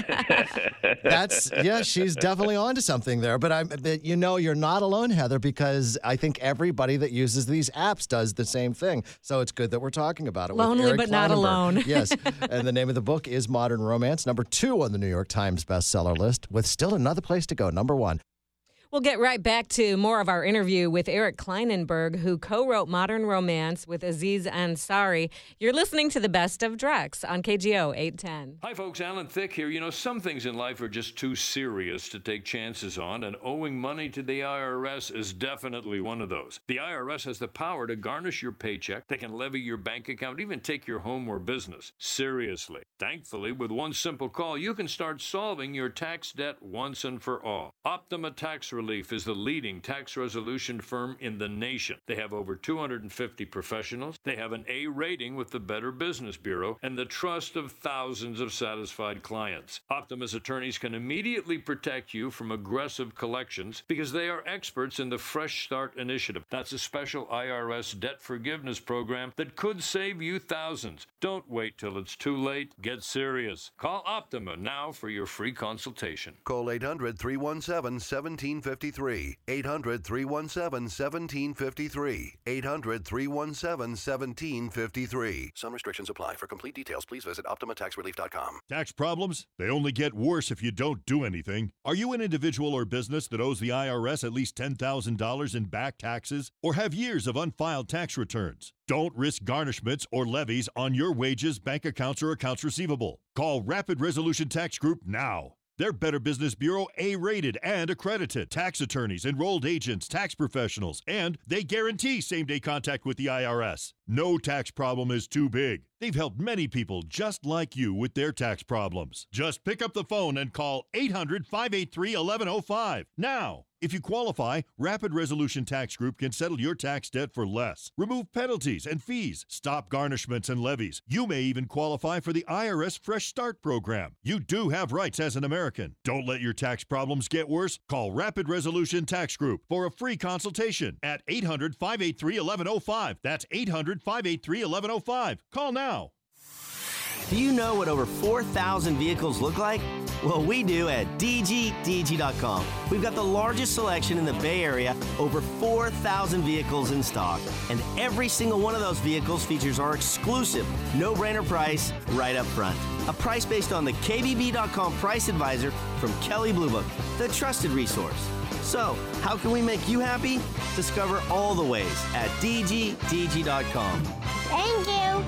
that's yeah, she's definitely onto something there. But I'm, but you know, you're not alone, Heather, because I think everybody that uses these apps does the same thing. So it's good that we're talking about it. with Lonely Eric but not Kleinenberg. alone. Yes, and the name of the book is Modern Romance, number two on the New York Times bestseller list, with still another place to go, number one. We'll get right back to more of our interview with Eric Kleinenberg, who co-wrote Modern Romance with Aziz Ansari. You're listening to the Best of Drex on K G O eight ten. Hi, folks. Alan Thicke here. You know, some things in life are just too serious to take chances on, and owing money to the I R S is definitely one of those. The I R S has the power to garnish your paycheck. They can levy your bank account, even take your home or business. Seriously. Thankfully, with one simple call, you can start solving your tax debt once and for all. Optima Tax Relief is the leading tax resolution firm in the nation. They have over two hundred fifty professionals. They have an A rating with the Better Business Bureau and the trust of thousands of satisfied clients. Optima's attorneys can immediately protect you from aggressive collections because they are experts in the Fresh Start Initiative. That's a special I R S debt forgiveness program that could save you thousands. Don't wait till it's too late. Get serious. Call Optima now for your free consultation. Call eight hundred, three one seven, one seven five three. eight hundred, three one seven, one seven five three. eight hundred, three one seven, one seven five three. Some restrictions apply. For complete details, please visit optima tax relief dot com. Tax problems? They only get worse if you don't do anything. Are you an individual or business that owes the I R S at least ten thousand dollars in back taxes or have years of unfiled tax returns? Don't risk garnishments or levies on your wages, bank accounts, or accounts receivable. Call Rapid Resolution Tax Group now. They're Better Business Bureau A-rated and accredited. Tax attorneys, enrolled agents, tax professionals, and they guarantee same-day contact with the I R S. No tax problem is too big. They've helped many people just like you with their tax problems. Just pick up the phone and call eight hundred, five eight three, one one zero five now. If you qualify, Rapid Resolution Tax Group can settle your tax debt for less, remove penalties and fees, stop garnishments and levies. You may even qualify for the I R S Fresh Start program. You do have rights as an American. Don't let your tax problems get worse. Call Rapid Resolution Tax Group for a free consultation at eight hundred, five eight three, one one zero five. That's eight hundred, five eight three, one one zero five. Call now. Do you know what over four thousand vehicles look like? Well, we do at D G D G dot com. We've got the largest selection in the Bay Area, over four thousand vehicles in stock. And every single one of those vehicles features our exclusive no-brainer price right up front. A price based on the K B B dot com price advisor from Kelley Blue Book, the trusted resource. So, how can we make you happy? Discover all the ways at D G D G dot com. Thank you.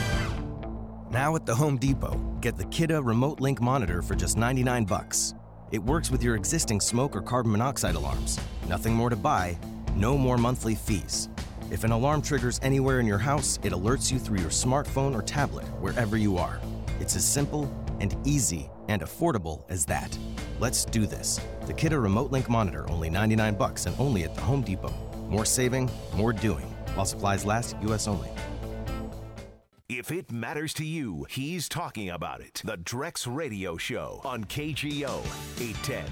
Now at the Home Depot, get the Kidda Remote Link Monitor for just ninety-nine bucks. It works with your existing smoke or carbon monoxide alarms. Nothing more to buy, no more monthly fees. If an alarm triggers anywhere in your house, it alerts you through your smartphone or tablet, wherever you are. It's as simple and easy and affordable as that. Let's do this. The Kidda Remote Link Monitor, only ninety-nine bucks and only at the Home Depot. More saving, more doing. While supplies last, U S only. If it matters to you, he's talking about it. The Drex Radio Show on K G O eight ten.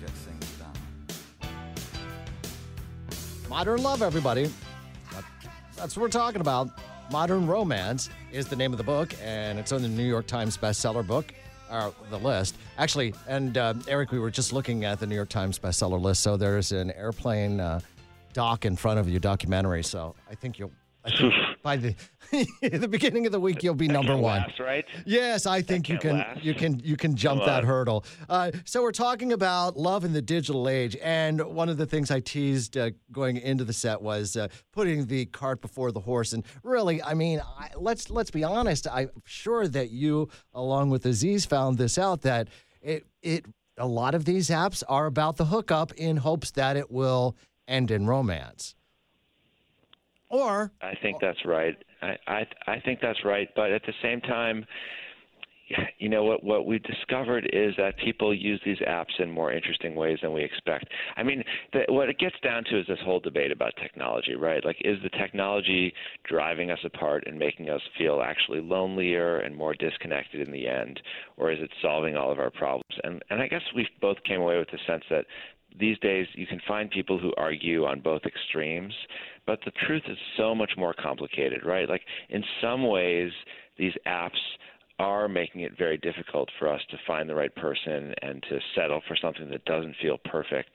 Modern love, everybody. That's what we're talking about. Modern Romance is the name of the book, and it's on the New York Times bestseller book, or the list. Actually, and uh, Eric, we were just looking at the New York Times bestseller list, so there's an airplane uh, doc in front of you, documentary, so I think you'll, I think by the the beginning of the week, you'll be That number can't one. last, right? Yes, I think you can't can last. you can you can jump Come that on. hurdle. Uh, so we're talking about love in the digital age, and one of the things I teased uh, going into the set was uh, putting the cart before the horse. And really, I mean, I, let's let's be honest. I'm sure that you, along with Aziz, found this out that it it a lot of these apps are about the hookup in hopes that it will end in romance. Or I think that's right. I, I I think that's right. But at the same time, you know what what we discovered is that people use these apps in more interesting ways than we expect. I mean, the, what it gets down to is this whole debate about technology, right? Like, is the technology driving us apart and making us feel actually lonelier and more disconnected in the end, or is it solving all of our problems? And and I guess we both came away with the sense that these days you can find people who argue on both extremes, but the truth is so much more complicated, right? Like, in some ways, these apps are making it very difficult for us to find the right person and to settle for something that doesn't feel perfect.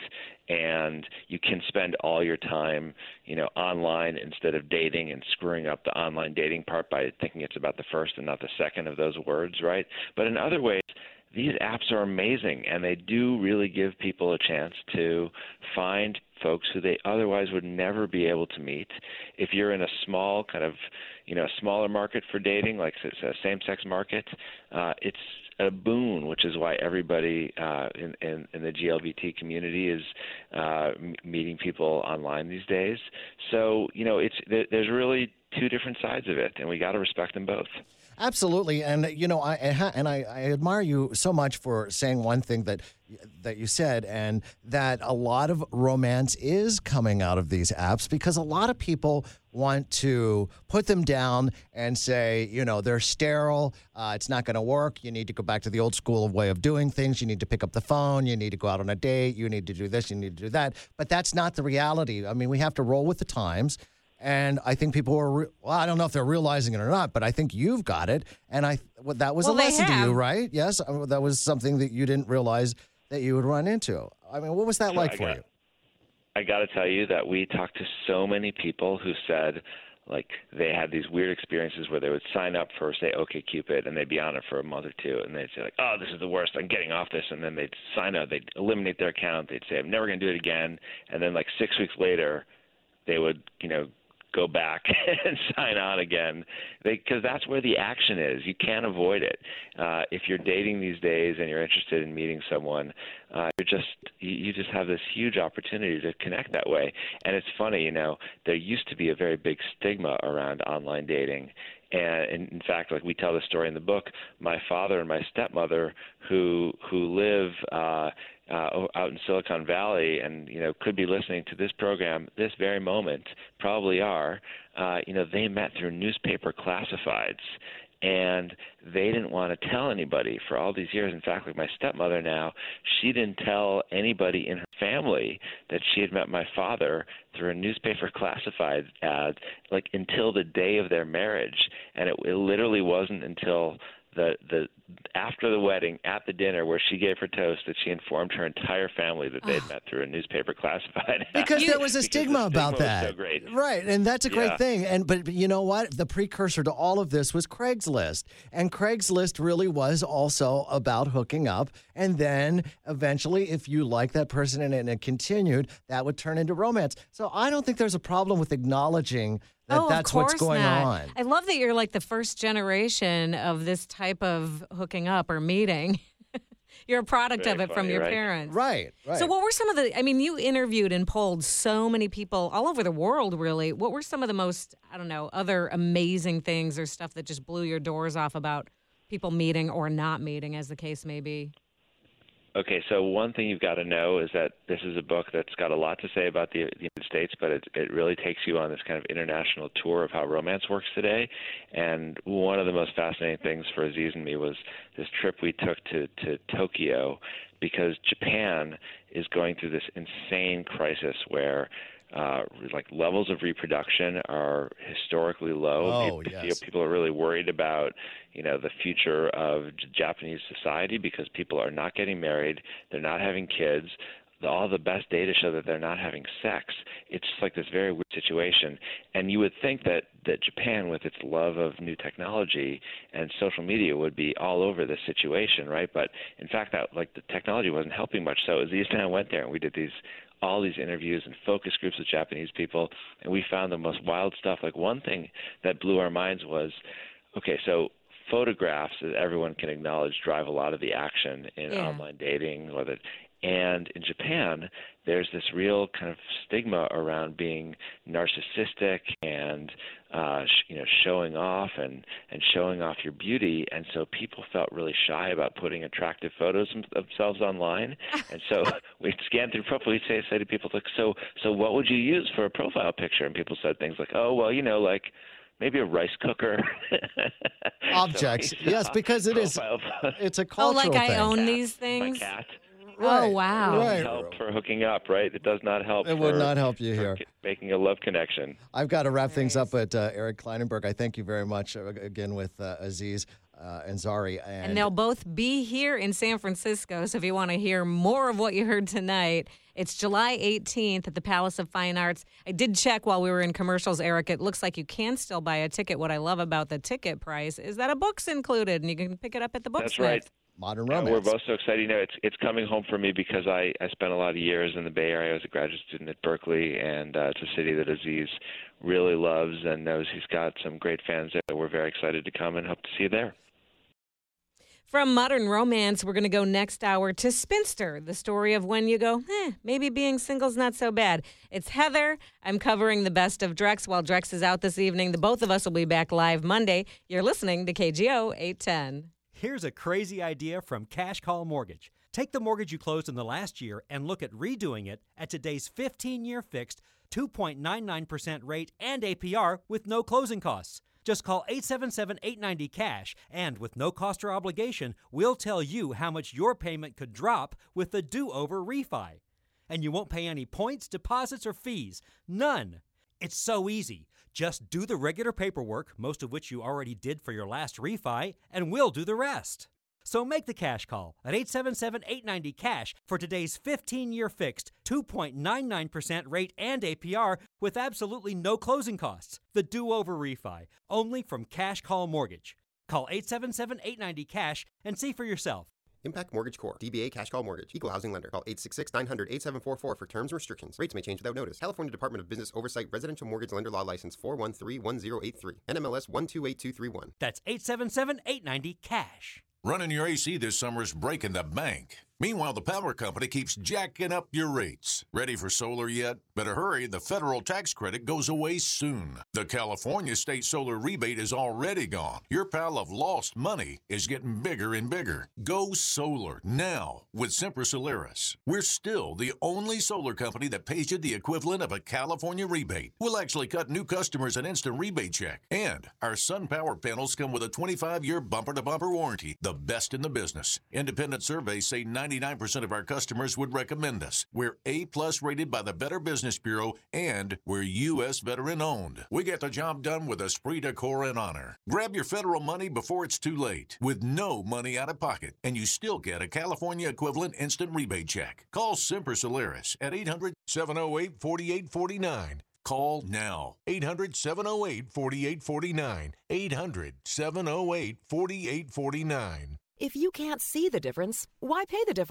And you can spend all your time, you know, online instead of dating and screwing up the online dating part by thinking it's about the first and not the second of those words, right? But in other ways, these apps are amazing, and they do really give people a chance to find folks who they otherwise would never be able to meet. If you're in a small kind of, you know, smaller market for dating, like it's a same-sex market, uh, it's a boon, which is why everybody uh, in, in, in the G L B T community is uh, m- meeting people online these days. So, you know, it's there, there's really two different sides of it, and we got to respect them both. Absolutely, and you know, I and I, I admire you so much for saying one thing that that you said, and that a lot of romance is coming out of these apps because a lot of people want to put them down and say, you know, they're sterile, uh, it's not going to work. You need to go back to the old school way of doing things. You need to pick up the phone. You need to go out on a date. You need to do this. You need to do that. But that's not the reality. I mean, we have to roll with the times. And I think people are, re- well, I don't know if they're realizing it or not, but I think you've got it. And I, well, that was Well, a they lesson to have. you, right? Yes, uh, that was something that you didn't realize that you would run into. I mean, what was that So like I for got- you? I got to tell you that we talked to so many people who said, like, they had these weird experiences where they would sign up for, say, OkCupid, and they'd be on it for a month or two, and they'd say, like, oh, this is the worst, I'm getting off this, and then they'd sign up, they'd eliminate their account, they'd say, I'm never going to do it again, and then, like, six weeks later, they would, you know, go back and sign on again, because that's where the action is. You can't avoid it. Uh, if you're dating these days and you're interested in meeting someone, uh, you're just you, you just have this huge opportunity to connect that way. And it's funny, you know, there used to be a very big stigma around online dating. And in fact, like we tell the story in the book, my father and my stepmother, who who live uh, uh, out in Silicon Valley, and you know could be listening to this program this very moment, probably are. Uh, you know, they met through newspaper classifieds, and they didn't want to tell anybody for all these years. In fact, like my stepmother now, she didn't tell anybody in her family that she had met my father through a newspaper classified ad, like until the day of their marriage. And it, it literally wasn't until the the after the wedding, at the dinner where she gave her toast, that she informed her entire family that they'd met through a newspaper classified ad. Because there was a Because stigma the about stigma was that. so great. Right, and that's a great Yeah. thing. And but, but you know what? The precursor to all of this was Craigslist. And Craigslist really was also about hooking up. And then eventually, if you like that person and, and it continued, that would turn into romance. So I don't think there's a problem with acknowledging that oh, that's of course what's going not. on. I love that you're like the first generation of this type of hooking up or meeting. you're a product Very of it from funny, your right? parents. Right, right. So what were some of the, I mean, you interviewed and polled so many people all over the world, really. What were some of the most, I don't know, other amazing things or stuff that just blew your doors off about people meeting or not meeting, as the case may be? Okay, so one thing you've got to know is that this is a book that's got a lot to say about the, the United States, but it, it really takes you on this kind of international tour of how romance works today. And one of the most fascinating things for Aziz and me was this trip we took to, to Tokyo, because Japan is going through this insane crisis where Uh, like levels of reproduction are historically low. Oh, people, yes. people are really worried about, you know, the future of J- Japanese society because people are not getting married, they're not having kids. The, all the best data show that they're not having sex. It's just like this very weird situation. And you would think that, that Japan, with its love of new technology and social media, would be all over this situation, right? But in fact, that like the technology wasn't helping much. So Aziz and I went there and we did these all these interviews and focus groups with Japanese people, and we found the most wild stuff. Like one thing that blew our minds was, okay, so photographs, as everyone can acknowledge, drive a lot of the action in Yeah. online dating, or that. And in Japan, there's this real kind of stigma around being narcissistic and uh, sh- you know showing off and, and showing off your beauty, and so people felt really shy about putting attractive photos of themselves online. And so we scanned through profile. We'd say, say to people like, so so what would you use for a profile picture? And people said things like, oh well, you know, like maybe a rice cooker. Objects, So, yes, because it is. profile photo. It's a Oh, cultural like I thing. own Cat. these things? My cat. Oh, wow. It doesn't Right. help for hooking up, right? It does not help. It would for- not help you for here. c- Making a love connection. I've got to wrap things up, but uh, Eric Kleinenberg, I thank you very much uh, again with uh, Aziz uh, and Zari. And, And they'll both be here in San Francisco. So if you want to hear more of what you heard tonight, it's July eighteenth at the Palace of Fine Arts. I did check while we were in commercials, Eric. It looks like you can still buy a ticket. What I love about the ticket price is that a book's included, and you can pick it up at the bookstore. That's right. Modern Yeah, romance. we're both so excited. You know, it's it's coming home for me because I, I spent a lot of years in the Bay Area. I was a graduate student at Berkeley, and uh, it's a city that Aziz really loves and knows he's got some great fans there. We're very excited to come and hope to see you there. From Modern Romance, we're going to go next hour to Spinster, the story of when you go, eh, maybe being single's not so bad. It's Heather. I'm covering the best of Drex while Drex is out this evening. The both of us will be back live Monday. You're listening to K G O eight ten. Here's a crazy idea from Cash Call Mortgage. Take the mortgage you closed in the last year and look at redoing it at today's fifteen-year fixed two point nine nine percent rate and A P R with no closing costs. Just call eight seven seven, eight nine zero, cash, and with no cost or obligation, we'll tell you how much your payment could drop with the do-over refi. And you won't pay any points, deposits, or fees. None. It's so easy. Just do the regular paperwork, most of which you already did for your last refi, and we'll do the rest. So make the cash call at eight seven seven, eight nine zero, cash for today's fifteen-year fixed two point nine nine percent rate and A P R with absolutely no closing costs. The do-over refi, only from Cash Call Mortgage. Call eight seven seven, eight nine zero, cash and see for yourself. Impact Mortgage Corp. D B A Cash Call Mortgage. Equal housing lender. Call eight six six, nine hundred, eight seven four four for terms and restrictions. Rates may change without notice. California Department of Business Oversight Residential Mortgage Lender Law License four one three one zero eight three. N M L S one two eight two three one. That's eight seven seven, eight nine zero, cash. Running your A C this summer is breaking the bank. Meanwhile, the power company keeps jacking up your rates. Ready for solar yet? Better hurry, the federal tax credit goes away soon. The California state solar rebate is already gone. Your pile of lost money is getting bigger and bigger. Go solar now with Sempra Solaris. We're still the only solar company that pays you the equivalent of a California rebate. We'll actually cut new customers an instant rebate check. And our SunPower panels come with a twenty-five-year bumper-to-bumper warranty, the best in the business. Independent surveys say ninety-nine percent of our customers would recommend us. We're A-plus rated by the Better Business Bureau, and we're U S veteran-owned. We get the job done with esprit de corps and honor. Grab your federal money before it's too late, with no money out of pocket, and you still get a California equivalent instant rebate check. Call Sempra Solaris at eight hundred, seven oh eight, four eight four nine. Call now. eight hundred, seven oh eight, four eight four nine. eight hundred, seven oh eight, four eight four nine. If you can't see the difference, why pay the difference?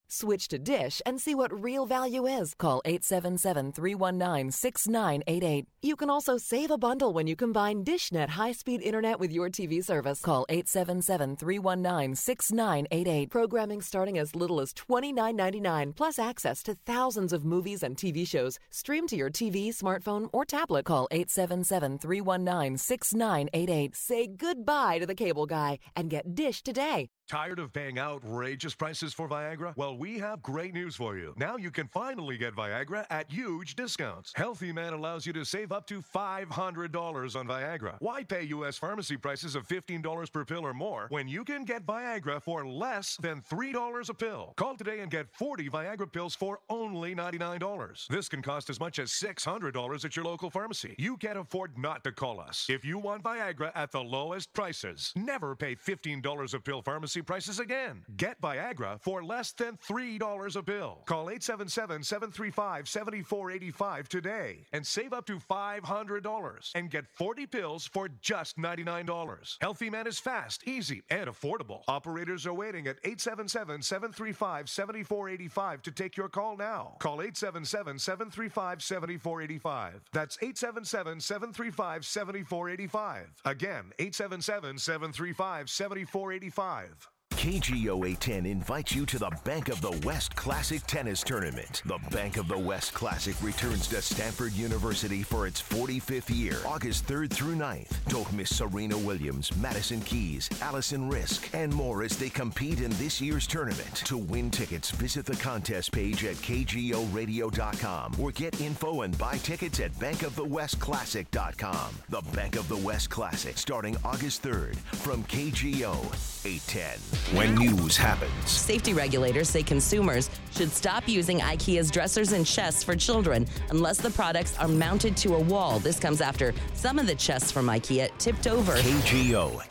Switch to Dish and see what real value is. Call eight seven seven, three one nine, six nine eight eight. You can also save a bundle when you combine DishNet high-speed internet with your T V service. Call eight seven seven, three one nine, six nine eight eight. Programming starting as little as twenty-nine ninety-nine, plus access to thousands of movies and T V shows. Stream to your T V, smartphone, or tablet. Call eight seven seven, three one nine, six nine eight eight. Say goodbye to the cable guy and get Dish today. Tired of paying outrageous prices for Viagra? Well, we have great news for you. Now you can finally get Viagra at huge discounts. Healthy Man allows you to save up to five hundred dollars on Viagra. Why pay U S pharmacy prices of fifteen dollars per pill or more when you can get Viagra for less than three dollars a pill? Call today and get forty Viagra pills for only ninety-nine dollars. This can cost as much as six hundred dollars at your local pharmacy. You can't afford not to call us. If you want Viagra at the lowest prices, never pay fifteen dollars a pill pharmacy prices again. Get Viagra for less than three dollars a pill. Call eight seven seven, seven three five, seven four eight five today and save up to five hundred dollars and get forty pills for just ninety-nine dollars. Healthy Man is fast, easy, and affordable. Operators are waiting at eight seven seven, seven three five, seven four eight five to take your call now. Call eight seven seven, seven three five, seven four eight five. That's eight seven seven, seven three five, seven four eight five. Again, eight seven seven, seven three five, seven four eight five. K G O eight ten invites you to the Bank of the West Classic Tennis Tournament. The Bank of the West Classic returns to Stanford University for its forty-fifth year, August third through ninth. Don't miss Serena Williams, Madison Keys, Allison Risk, and more as they compete in this year's tournament. To win tickets, visit the contest page at K G O radio dot com or get info and buy tickets at bank of the west classic dot com. The Bank of the West Classic, starting August third from K G O eight ten. When news happens. Safety regulators say consumers should stop using IKEA's dressers and chests for children unless the products are mounted to a wall. This comes after some of the chests from IKEA tipped over. K G O